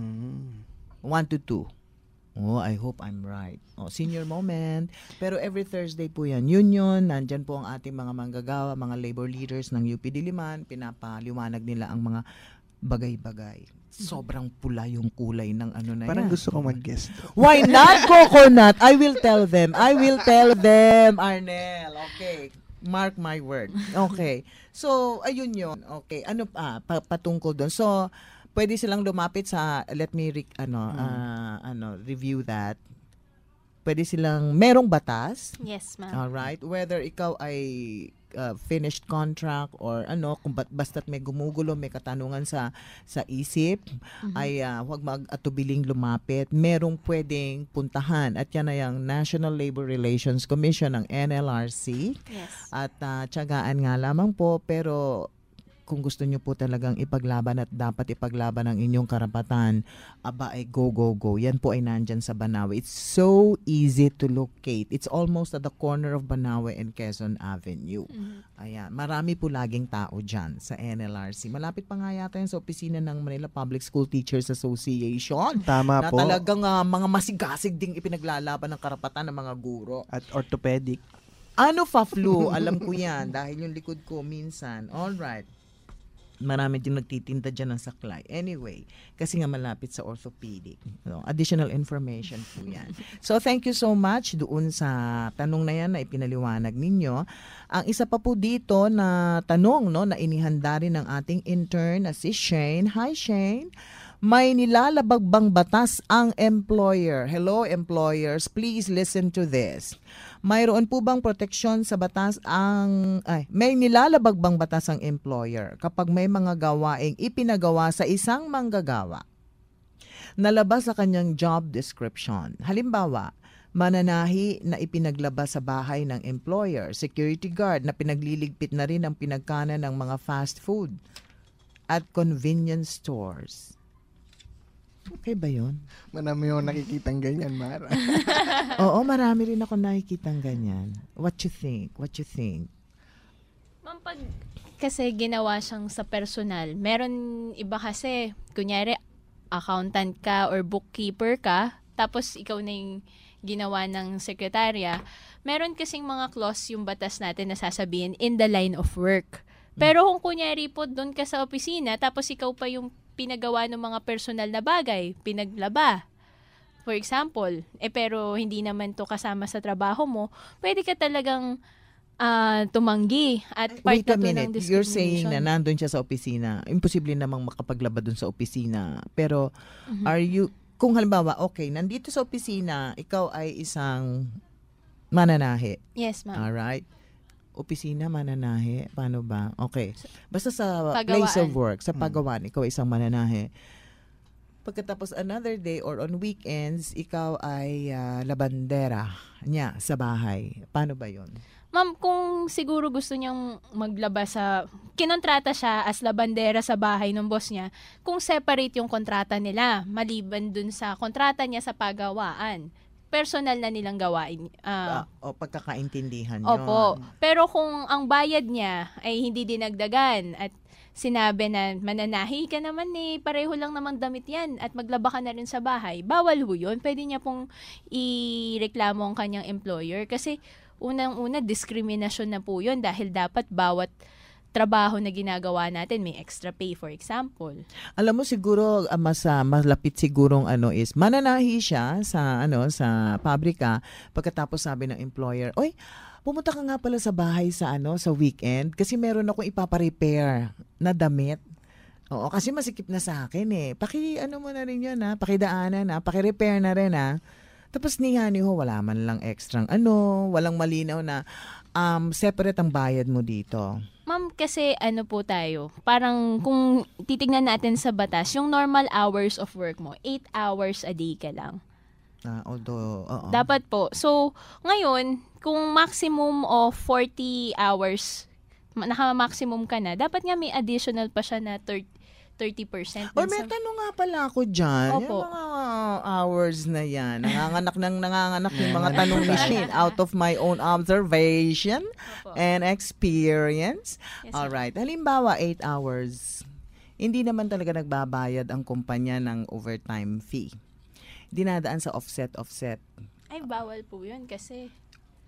one to two. Oh, I hope I'm right. Oh, senior moment. Pero every Thursday po yan. Union, nandyan po ang ating mga manggagawa, mga labor leaders ng U P Diliman. Pinapaliwanag nila ang mga bagay-bagay. Sobrang pula yung kulay ng ano na Parang yan. gusto kong mag-guest. Why not coconut? I will tell them. I will tell them, Arnel. Okay. Mark my word. Okay. So, ayun yun. Okay. Ano pa? Pa- patungkol doon. So, pwede silang lumapit sa, let me, re- ano, ah, ano, review that. Pwede silang, merong batas. Yes, ma'am. Alright. Whether ikaw ay uh, finished contract or ano, kung ba- basta't may gumugulo, may katanungan sa sa isip, Mhm. ay uh, huwag mag-atubiling lumapit. Merong pwedeng puntahan. At yan ay ang National Labor Relations Commission ng N L R C. Yes. At uh, tiyagaan nga lamang po, pero kung gusto nyo po talagang ipaglaban at dapat ipaglaban ang inyong karapatan, aba ay go, go, go. Yan po ay nandyan sa Banawe. It's so easy to locate. It's almost at the corner of Banawe and Quezon Avenue. Mhm. Ayan. Marami po laging tao dyan sa N L R C. Malapit pa nga yata yan sa opisina ng Manila Public School Teachers Association. Tama na po. talagang uh, mga masigasig ding ipinaglalaban ng karapatan ng mga guro. At orthopedic. Ano fa flu? Alam ko yan dahil yung likod ko minsan. All right. Marami din nagtitinda dyan ng saklay. Anyway, kasi nga malapit sa orthopedic. No, additional information po yan. So, thank you so much doon sa tanong na yan na ipinaliwanag ninyo. Ang isa pa po dito na tanong no, na inihanda rin ng ating intern na si Shane. Hi, Shane. May nilalabag bang batas ang employer? Hello, employers. Please listen to this. Mayroon po bang proteksyon sa batas ang... Ay, may nilalabag bang batas ang employer kapag may mga gawaing ipinagawa sa isang manggagawa? Nalabas sa kanyang job description. Halimbawa, mananahi na ipinaglabas sa bahay ng employer, security guard na pinagliligpit na rin ang pinagkanan ng mga fast food at convenience stores. Okay ba yun? Marami yung nakikitang ganyan, Mara. Oo, marami rin ako nakikitang ganyan. What you think? What you think? Ma'am, pag kasi ginawa siyang sa personal, meron iba kasi, kunyari, accountant ka or bookkeeper ka, tapos ikaw na yung ginawa ng sekretarya, meron kasing mga clause yung batas natin na sasabihin in the line of work. Pero kung kunyari po doon ka sa opisina, tapos ikaw pa yung pinagawa ng mga personal na bagay, pinaglaba. For example, eh pero hindi naman to kasama sa trabaho mo, pwede ka talagang uh, tumanggi at part Wait a na to ng minute, you're saying discrimination. na nandun siya sa opisina, imposible namang makapaglaba dun sa opisina. Pero Mhm. are you, kung halimbawa, okay, nandito sa opisina, ikaw ay isang mananahi. Yes, ma'am. Alright? Opisina, mananahi, paano ba? Okay. Basta sa Pagawaan. place of work, sa pagawaan, ikaw ay isang mananahi. Pagkatapos another day or on weekends, ikaw ay ah, labandera niya sa bahay. Paano ba yon? Ma'am, kung siguro gusto niyang maglaba sa, kinontrata siya as labandera sa bahay ng boss niya, kung separate yung kontrata nila, maliban dun sa kontrata niya sa pagawaan, personal na nilang gawain. ah, o pagkakaintindihan yun. Opo. Pero kung ang bayad niya ay hindi dinagdagan at sinabi na mananahi ka naman eh, pareho lang naman damit yan at maglaba ka na rin sa bahay, bawal ho yun. Pwede niya pong ireklamo ang kanyang employer kasi unang-una, diskriminasyon na po yun dahil dapat bawat trabaho na ginagawa natin may extra pay, for example. Alam mo siguro uh, mas uh, malapit sigurong ano is mananahi siya sa ano sa pabrika pagkatapos sabi ng employer, "Oy, pumunta ka nga pala sa bahay sa ano sa weekend kasi meron akong ipapa-repair na damit." Oo, kasi masikip na sa akin eh. Paki ano mo na rin 'yan ha, pakidaanan na, paki-repair na rin ha. Tapos ni Hani ho, wala man lang extrang ano, walang malinaw na um, separate ang bayad mo dito. Ma'am, kasi ano po tayo, parang kung titignan natin sa batas, yung normal hours of work mo, eight hours a day ka lang. Ah, although, oo. Dapat po. So, ngayon, kung maximum of forty hours, naka-maximum ka na, dapat nga may additional pa siya na thirty percent. Or may tanong nga pala ako dyan. Opo. Yung mga hours na yan. Nanganganak ng nanganganak yung mga tanong ni Shane out of my own observation Opo. and experience. Yes, Alright. Halimbawa, eight hours. Hindi naman talaga nagbabayad ang kumpanya ng overtime fee. Dinadaan sa offset-offset. Ay, bawal po yun kasi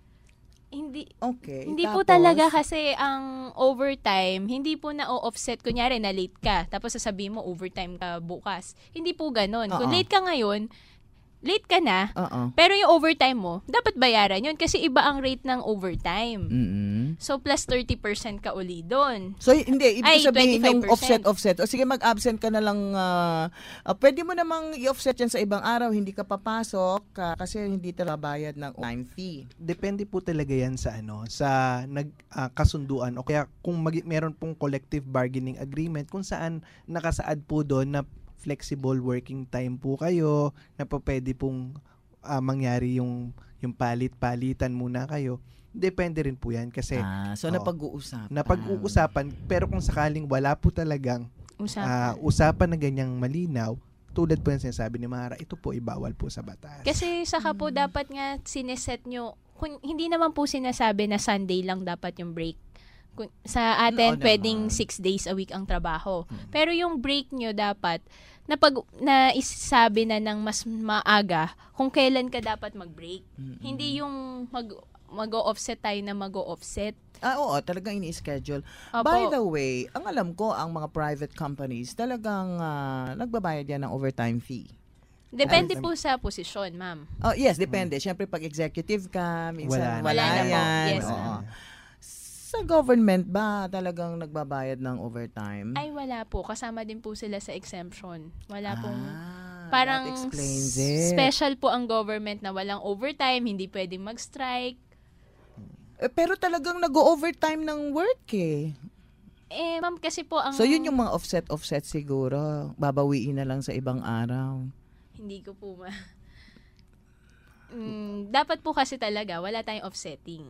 hindi okay, hindi tapos, po talaga kasi ang overtime, hindi po na o-offset. Kunyari, na late ka, tapos sasabihin mo overtime ka bukas. Hindi po ganun. Kung Uh-oh. late ka ngayon, late ka na, Uh-oh. pero yung overtime mo, dapat bayaran yun kasi iba ang rate ng overtime. Mm-hmm. So, plus thirty percent ka uli doon. So, hindi. Ibig Ay, sabihin yung twenty-five percent. offset-offset. O sige, mag-absent ka na lang. Uh, uh, pwede mo namang i-offset yan sa ibang araw. Hindi ka papasok uh, kasi hindi talaga bayad ng time fee. Depende po talaga yan sa ano, sa nag ah, kasunduan o kaya kung mag- meron pong collective bargaining agreement kung saan nakasaad po doon na flexible working time po kayo, na po pwede pong ah, mangyari yung yung palit-palitan muna kayo. Depende rin po yan kasi Ah, so oo, napag-uusapan. napag-uusapan, pero kung sakaling wala po talagang Usapan. ah, usapan na ganyang malinaw, tulad po yung sinasabi ni Mara, ito po ibawal po sa batas. Kasi saka po dapat nga sineset nyo, kung, hindi naman po sinasabi na Sunday lang dapat yung break. Kung, sa atin, Oo pwedeng naman. six days a week ang trabaho. Pero yung break nyo dapat, na pag na isabi na ng mas maaga kung kailan ka dapat mag-break. Hindi yung mag mag-o-offset tayo na mag-o-offset. Ah, oo, talagang ini-schedule. Opo. By the way, ang alam ko, ang mga private companies, talagang ah, nagbabayad yan ng overtime fee. Depende po sa posisyon, ma'am. Oh, yes, depende. Siyempre, pag executive ka, minsan Wala wala, na. Wala na po. yan. Yes, Oo. ma'am. Sa government ba talagang nagbabayad ng overtime? Ay, wala po. Kasama din po sila sa exemption. Wala pong... Ah, parang that explains s- it. special po ang government na walang overtime, hindi pwedeng mag-strike. Eh, pero talagang nag-overtime ng work eh. Eh, ma'am, kasi po ang... So, yun yung mga offset-offset siguro. Babawiin na lang sa ibang araw. Hindi ko po ma... Mm, dapat po kasi talaga, wala tayong offsetting.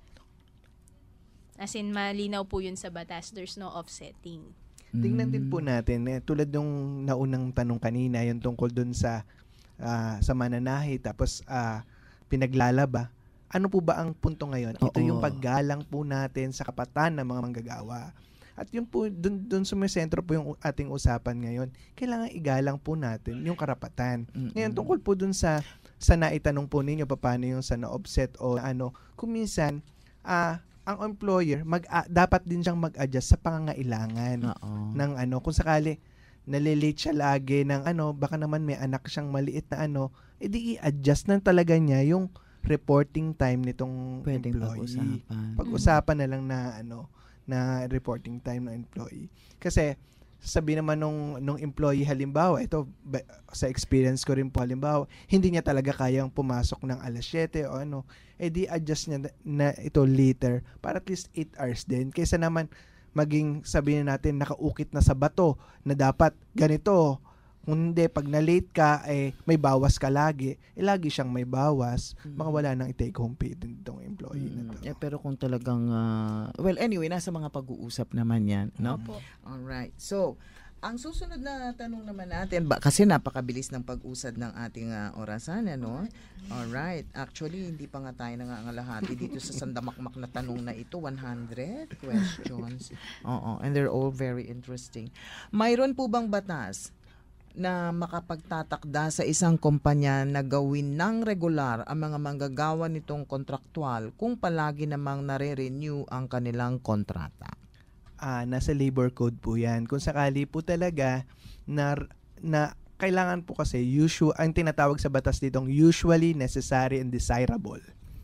As in, malinaw po yun sa batas. There's no offsetting. Tingnan din po natin, eh, tulad yung naunang tanong kanina, yung tungkol dun sa ah, sa mananahi, tapos ah, pinaglalaba. Ano po ba ang punto ngayon? Ito Oo. yung paggalang po natin sa kapatan ng mga manggagawa. At yun po, dun, dun sumisentro po yung ating usapan ngayon. Kailangan igalang po natin yung karapatan. Mm-mm. Ngayon, tungkol po dun sa, sa naitanong po ninyo, paano yung sa na-offset o ano, kung minsan, ah, ang employer, mag, ah, dapat din siyang mag-adjust sa pangangailangan Oo. ng ano. Kung sakali, nalilate siya lagi ng ano, baka naman may anak siyang maliit na ano, edi i-adjust na talaga niya yung reporting time nitong Pwedeng employee. pag-usapan. Pag-usapan na lang na ano, na reporting time ng employee. Kasi sabi naman nung nung employee halimbawa, ito ba, sa experience ko rin po halimbawa, hindi niya talaga kayang pumasok ng alas siyete o ano, edi adjust niya na, na ito later para at least eight hours din. Kaysa naman maging sabihin natin nakaukit na sa bato na dapat ganito. Kung hindi, pag na-late ka, eh, may bawas ka lagi. Eh, lagi siyang may bawas. Baka wala nang i-take home pay din itong employee na to. Eh, pero kung talagang, ah, well, anyway, nasa mga pag-uusap naman yan, no? Opo. Alright. So, ang susunod na tanong naman natin, ba, kasi napakabilis ng pag-usad ng ating ah, orasan, ano? Alright. Actually, hindi pa nga tayo nangangalahati dito sa sandamakmak na tanong na ito. one hundred questions. Oo. And they're all very interesting. Mayroon po bang batas na makapagtatakda sa isang kumpanya na gawin ng regular ang mga manggagawa nitong kontraktual kung palagi namang nare-renew ang kanilang kontrata? Ah, nasa labor code po yan. Kung sakali po talaga na, na kailangan po kasi usual, ang tinatawag sa batas ditong usually necessary and desirable.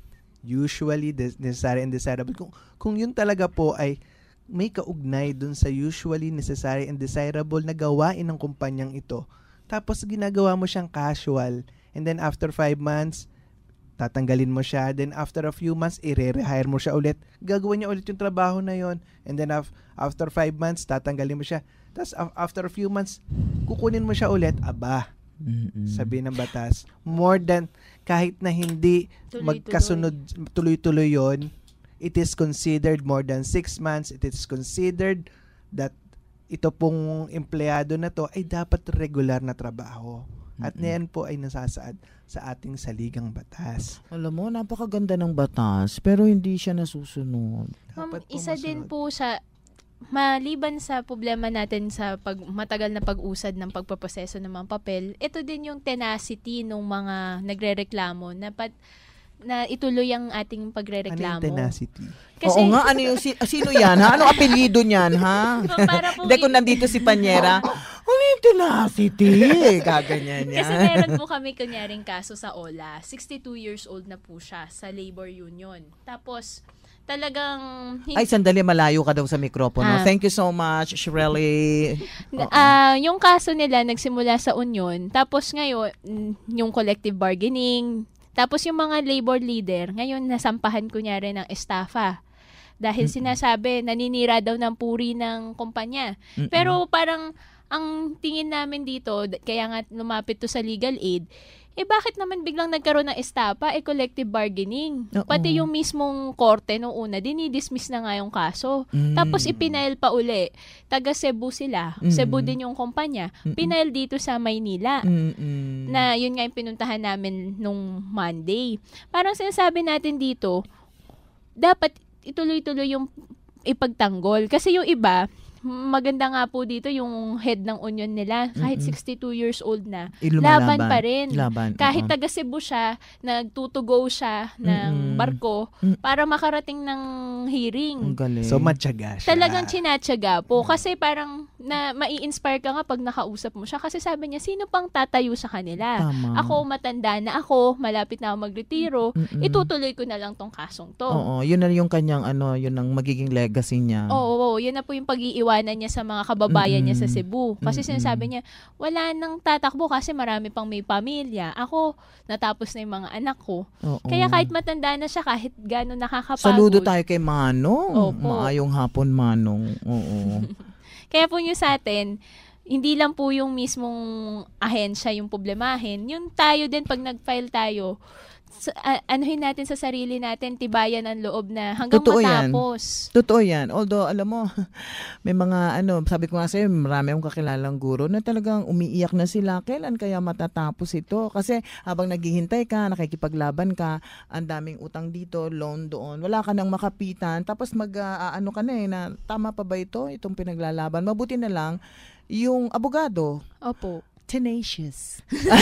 Usually de- necessary and desirable. Kung, kung yun talaga po ay may kaugnay dun sa usually necessary and desirable na gawain ng kumpanyang ito. Tapos ginagawa mo siyang casual, and then after five months, tatanggalin mo siya. Then after a few months, i-re-rehire mo siya ulit. Gagawin niya ulit yung trabaho na yon. And then af- after five months, tatanggalin mo siya. Tapos af- after a few months, kukunin mo siya ulit. Aba, Mm-mm. sabi ng batas. More than, kahit na hindi Tuloy-tuloy. magkasunod, tuloy-tuloy yon, it is considered more than six months. It is considered that ito pong empleyado na to ay dapat regular na trabaho. At Mm-mm. niyan po ay nasasaad sa ating saligang batas. Alam mo, napakaganda ng batas, pero hindi siya nasusunod. Ma'am, Dapat po isa din masunod. po sa maliban sa problema natin sa pag matagal na pag-usad ng pagpaproseso ng mga papel, ito din yung tenacity ng mga nagrereklamo na pat, na ituloy ang ating Ano yung pagrereklamo. tenacity? Oo nga, ano yung, si- sino yan ha? Anong apelyido niyan ha? Para po Hindi, kung nandito si Panyera, ano yung tenacity? Gaganyan yan. Kasi meron po kami kunyaring kaso sa O L A. sixty-two years old na po siya sa labor union. Tapos, talagang... hin- Ay, sandali, malayo ka daw sa mikropono. Ah. Thank you so much, Shirley. Oo. Ah, yung kaso nila nagsimula sa union, tapos ngayon mm, yung collective bargaining, tapos yung mga labor leader, ngayon nasampahan kunyari ng estafa. Dahil sinasabi, naninira daw ng puri ng kumpanya. Mm-mm. Pero parang ang tingin namin dito, d- kaya nga lumapit to sa legal aid, eh bakit naman biglang nagkaroon ng estafa, eh collective bargaining. Oo. Pati yung mismong korte noong una, dinidismiss na nga yung kaso. Mm. Tapos ipinail pa uli. Taga Cebu sila. Mm. Cebu din yung kumpanya. Mm-mm. Pinail dito sa Maynila. Mm-mm. Na yun nga yung pinuntahan namin nung Monday. Parang sinasabi natin dito, dapat ituloy-tuloy yung ipagtanggol. Kasi yung iba, maganda nga po dito yung head ng union nila. Kahit Mm-mm. sixty-two years old na, Eh, lumalaban. laban pa rin. Laban, Kahit oo. taga Cebu siya, nagtutugo siya ng Mm-mm. barko Mm. para makarating ng hearing. Ang galing. So, matyaga siya. Talagang chinatsaga po. Kasi parang na mai-inspire ka nga pag nakausap mo siya. Kasi sabi niya, sino pang tatayo sa kanila? Tama. Ako, matanda na ako, malapit na ako magretiro, Mm-mm. itutuloy ko na lang tong kasong to. Oo, yun na yung kanyang ano, yun ang magiging legacy niya. Oo, oo, yun na po yung pag-iiwanan niya sa mga kababayan niya sa Mm-mm. Cebu. Kasi Mm-mm. sinasabi niya, wala nang tatakbo kasi marami pang may pamilya. Ako, natapos na yung mga anak ko. Oo. Kaya kahit matanda na siya, kahit gano'n nakakapagod. Saludo tayo kay Manong. Opo. Maayong hapon, Manong. Oo. Kaya po yung sa atin, hindi lang po yung mismong ahensya yung problemahin. Yung tayo din, pag nag-file tayo, sa, a- anuhin natin sa sarili natin, tibayan ang loob na hanggang Totoo yan. matapos. Totoo yan. Although, alam mo, may mga, ano, sabi ko nga sa'yo, marami akong kakilalang guro na talagang umiiyak na sila. Kailan kaya matatapos ito? Kasi habang naghihintay ka, nakikipaglaban ka, ang daming utang dito, loan doon, wala ka nang makapitan. Tapos mag, ah, ano ka na eh, na tama pa ba ito, itong pinaglalaban? Mabuti na lang, yung abogado, Opo. tenacious.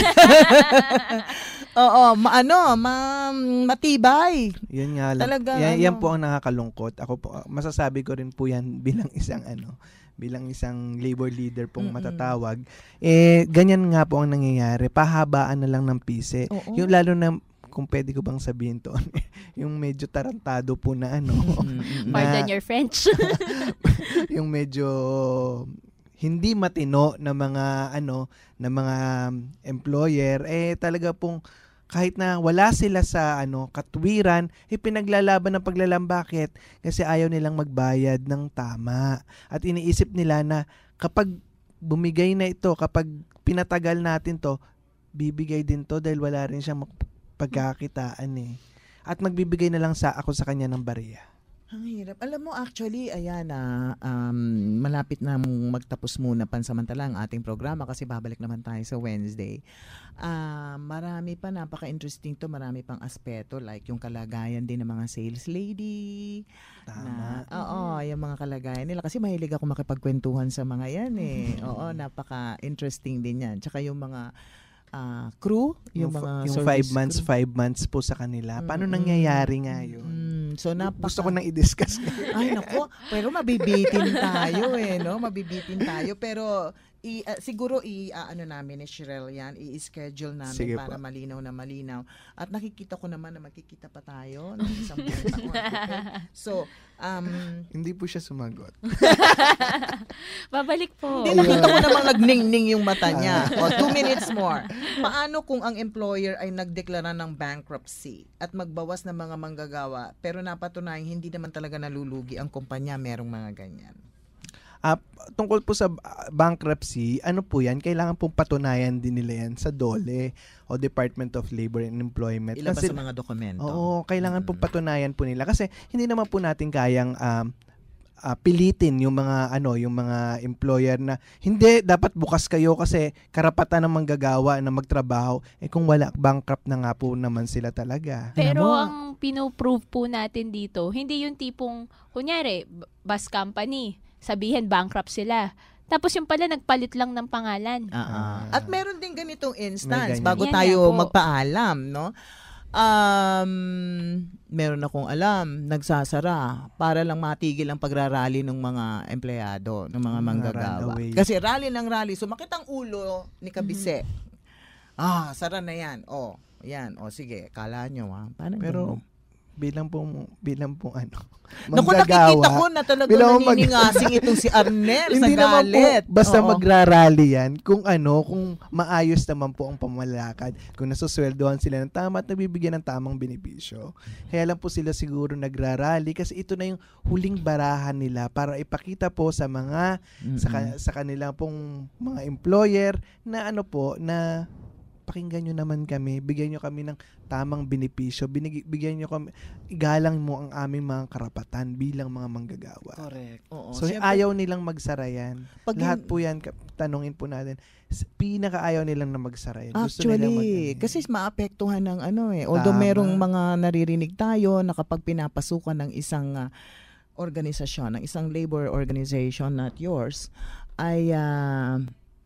Oo, maano, ma, matibay. Yun nga lang. Talaga, yan, ano. yan po ang nakakalungkot. Ako po, masasabi ko rin po yan bilang isang ano, bilang isang labor leader pong Mm-mm. matatawag. Eh, ganyan nga po ang nangyayari. Pahabaan na lang ng pise. Oo. Yung lalo na, kung pwede ko bang sabihin to, yung medyo tarantado po na ano. na- Pardon your French. yung medyo hindi matino na mga ano na mga employer eh talaga pong kahit na wala sila sa ano katwiran eh pinaglalaban ng paglalam. Bakit? Kasi ayaw nilang magbayad ng tama at iniisip nila na kapag bumigay na ito, kapag pinatagal natin to, bibigay din to dahil wala rin siyang mag- pagkakitaan eh, at magbibigay na lang sa ako sa kanya ng bariya. Ang hirap. Alam mo, actually, ayan na, um, malapit na magtapos muna pansamantala ang ating programa kasi babalik naman tayo sa Wednesday. Ah, marami pa, napaka-interesting to, marami pang aspeto like yung kalagayan din ng mga sales lady. Tama. Na, oo, yung mga kalagayan nila kasi mahilig ako makipagkwentuhan sa mga yan eh. Oo, napaka-interesting din yan. Tsaka yung mga ah, crew, yung, Yung, mga yung service five months, crew. five months po sa kanila. Paano Mm-mm. nangyayari nga yun? Mm, so napaka- Gusto ko nang i-discuss. Ay nako, pero mabibitin tayo eh, no? Mabibitin tayo pero i ah, siguro i ah, ano namin ni Shirel yan, i-schedule namin Sige para po. malinaw na malinaw. At nakikita ko naman na makikita pa tayo ng isang buong taon. Okay? So, um Hindi po siya sumagot. Babalik po. Hindi, nakita ko namang nagning-ning yung mata niya. O, two minutes more. Paano kung ang employer ay nagdeklara ng bankruptcy at magbawas ng mga manggagawa pero napatunayang hindi naman talaga nalulugi ang kumpanya, merong mga ganyan? Ah, tungkol po sa ah, bankruptcy, ano po yan? Kailangan pong patunayan din nila yan sa DOLE o Department of Labor and Employment. Ilabas Kasi- sa mga dokumento. Oo, kailangan pong patunayan po nila. Kasi hindi naman po natin kayang um, ah, pilitin yung mga ano, yung mga employer na hindi dapat bukas kayo kasi karapatan ng manggagawa na magtrabaho. Eh kung wala, bankrupt na nga po naman sila talaga. Pero ang pinoprove po natin dito, hindi yung tipong, kunyari, b- bus company, sabihin bankrupt sila. Tapos yung pala nagpalit lang ng pangalan. Ah, At meron din ganitong May instance ganyan. bago Yan tayo nga po. magpaalam, no? Um, meron akong alam, nagsasara para lang matigil ang pagrarally ng mga empleyado, ng mga Mga manggagawa. runaway. Kasi rally ng rally, sumakit ang ulo ni Kabise. Ah, sara na yan. Oh, yan. Oh, sige, kala nyo ha. Paano Pero bilang pong bilang pong ano, Naku, manggagawa, nakikita ko na talagang bilang mag- naniningasing itong si Arnel sa Hindi naman po galit. basta Oo. magrarally yan kung ano, kung maayos naman po ang pamamalakad, kung nasusweldohan sila ng tama at nabibigyan ng tamang benepisyo. Kaya lang po sila siguro nagrarally kasi ito na yung huling barahan nila para ipakita po sa mga sa, ka- sa kanilang pong mga employer na ano po, na pakinggan nyo naman kami, bigyan nyo kami ng tamang benepisyo, binig- bigyan nyo kami, igalang mo ang aming mga karapatan bilang mga manggagawa. Correct. Oo, So, siyempre- ayaw nilang magsara yan. Pag Lahat yun- po yan, ka- tanungin po natin, s- pinaka-ayaw nilang na magsara yan. Gusto nila mag- Actually, kasi maapektuhan ng ano eh. Although Tama. merong mga naririnig tayo na kapag pinapasukan ng isang ah, organisasyon, ng isang labor organization, not yours, ay ah,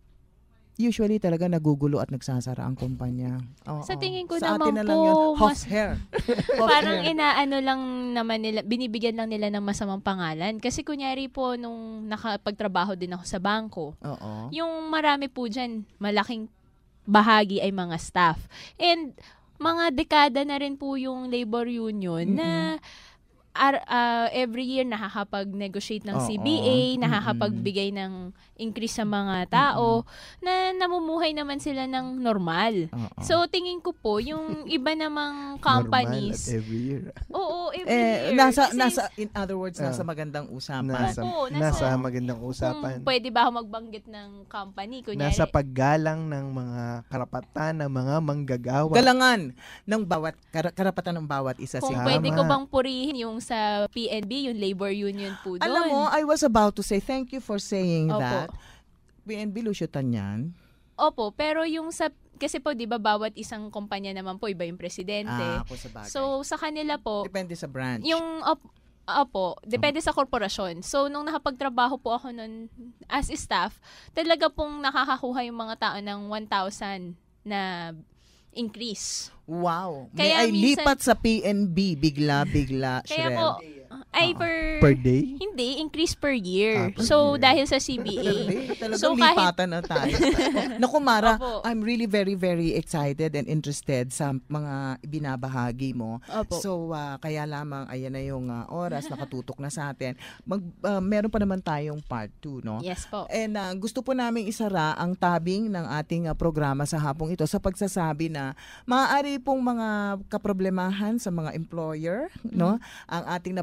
usually talaga nagugulo at nagsasara ang kumpanya. Oo. Sa tingin ko Sa naman atin na lang po, yun, half mas- hair. Half Parang hair. inaano lang naman nila, binibigyan lang nila ng masamang pangalan. Kasi kunyari po, nung nakapagtrabaho din ako sa bangko, Oo. yung marami po dyan, malaking bahagi ay mga staff. And mga dekada na rin po yung labor union na ar, ah, every year nakakapag-negotiate ng Oo. C B A, nakakapagbigay ng increase sa mga tao, na namumuhay naman sila ng normal. Oo. So, tingin ko po, yung iba namang companies, Normal at every year. oo, every Eh, year. nasa, Kasi nasa, in other words, Ah. nasa magandang usapan. Nasa, Opo, nasa, nasa- magandang usapan. kung pwede ba ako magbanggit ng company, kunyari, Nasa paggalang ng mga karapatan ng mga manggagawa. Galangan ng bawat, kar- karapatan ng bawat isa. kung siguro. pwede ko bang purihin yung sa P N B, yung labor union po doon. Alam mo, I was about to say, thank you for saying Opo. that. P N B, lusyutan yan. Opo, pero yung sa, kasi po, di ba, bawat isang kumpanya naman po, iba yung presidente. Ah, ako sa bagay. So, sa kanila po, Depende sa branch. yung, op, opo, depende sa korporasyon. So, nung nakapagtrabaho po ako nun as staff, talaga pong nakakakuha yung mga tao ng one thousand na increase. Wow. Kaya May ay minsan- lipat sa P N B, bigla-bigla, Kaya Shrel. po, ay per... Per day? Hindi, increase per year. Ah, per so, year. dahil sa C B A. Talagang so, kahit, lipatan na tayo. Naku, Mara, Opo. I'm really very, very excited and interested sa mga binabahagi mo. Opo. So, ah, kaya lamang, ayan na yung ah, oras, nakatutok na sa atin. Mag, ah, meron pa naman tayong part two, no? Yes po. And ah, gusto po namin isara ang tabing ng ating ah, programa sa hapong ito sa pagsasabi na maaari pong mga kaproblemahan sa mga employer, no? Ang ating nababanggit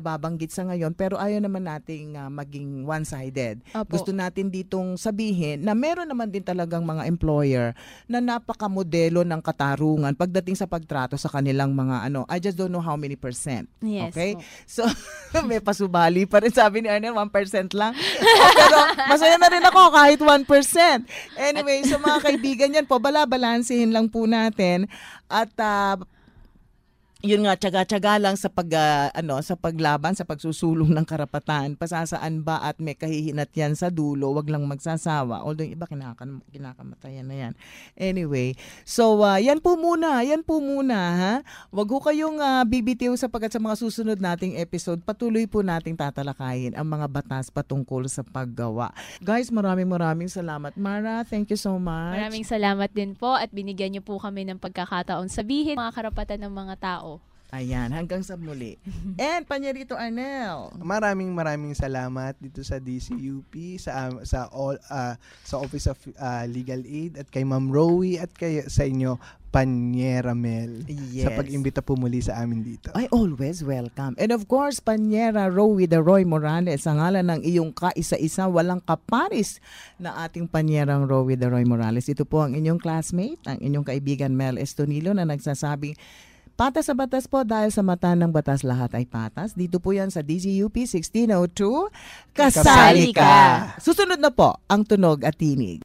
nabanggit sa ngayon, pero ayaw naman nating uh, maging one-sided. Opo. Gusto natin ditong sabihin na meron naman din talagang mga employer na napakamodelo ng katarungan pagdating sa pagtrato sa kanilang mga ano, I just don't know how many percent. Yes, Okay? po. So, may pasubali pa rin. Sabi ni Arnel, one percent lang. Oh, pero masaya na rin ako kahit one percent. Anyway, sa mga kaibigan yan po, bala-balansihin lang po natin. At uh, yun nga, tsaga-tsaga lang sa pag uh, ano sa paglaban, sa pagsusulong ng karapatan. Pasasaan ba at may kahihinat yan sa dulo, wag lang magsasawa. Although yung iba kinakam kinakamatayan na yan. Anyway, so uh, yan po muna, yan po muna ha. Wag ho kayong uh, bibitiw sapagkat sa mga susunod nating episode, patuloy po nating tatalakayin ang mga batas patungkol sa paggawa. Guys, maraming maraming salamat. Mara, thank you so much. Maraming salamat din po at binigyan niyo po kami ng pagkakataon sabihin mga karapatan ng mga tao. Ayan, hanggang sa muli. And Panyerito Arnel. Maraming maraming salamat dito sa D C U P, sa sa all uh, sa Office of uh, Legal Aid at kay Ma'am Rowie at kay sa inyo Panyera Mel Yes. sa pag-imbita po muli sa amin dito. Ay, always welcome. And of course, Panyera Rowie de Roy Morales, ang ngalan ng iyong kaisa-isa, walang kaparis na ating Panyerang Rowie de Roy Morales. Ito po ang inyong classmate, ang inyong kaibigan Mel Estonilo na nagsasabing, patas sa batas po dahil sa mata ng batas lahat ay patas. Dito po yan sa D Z U P sixteen oh two. Kasali ka! Susunod na po ang tunog at tinig.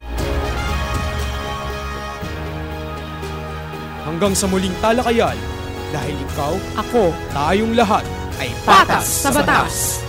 Hanggang sa muling talakayan, dahil ikaw, ako, tayong lahat ay patas sa batas.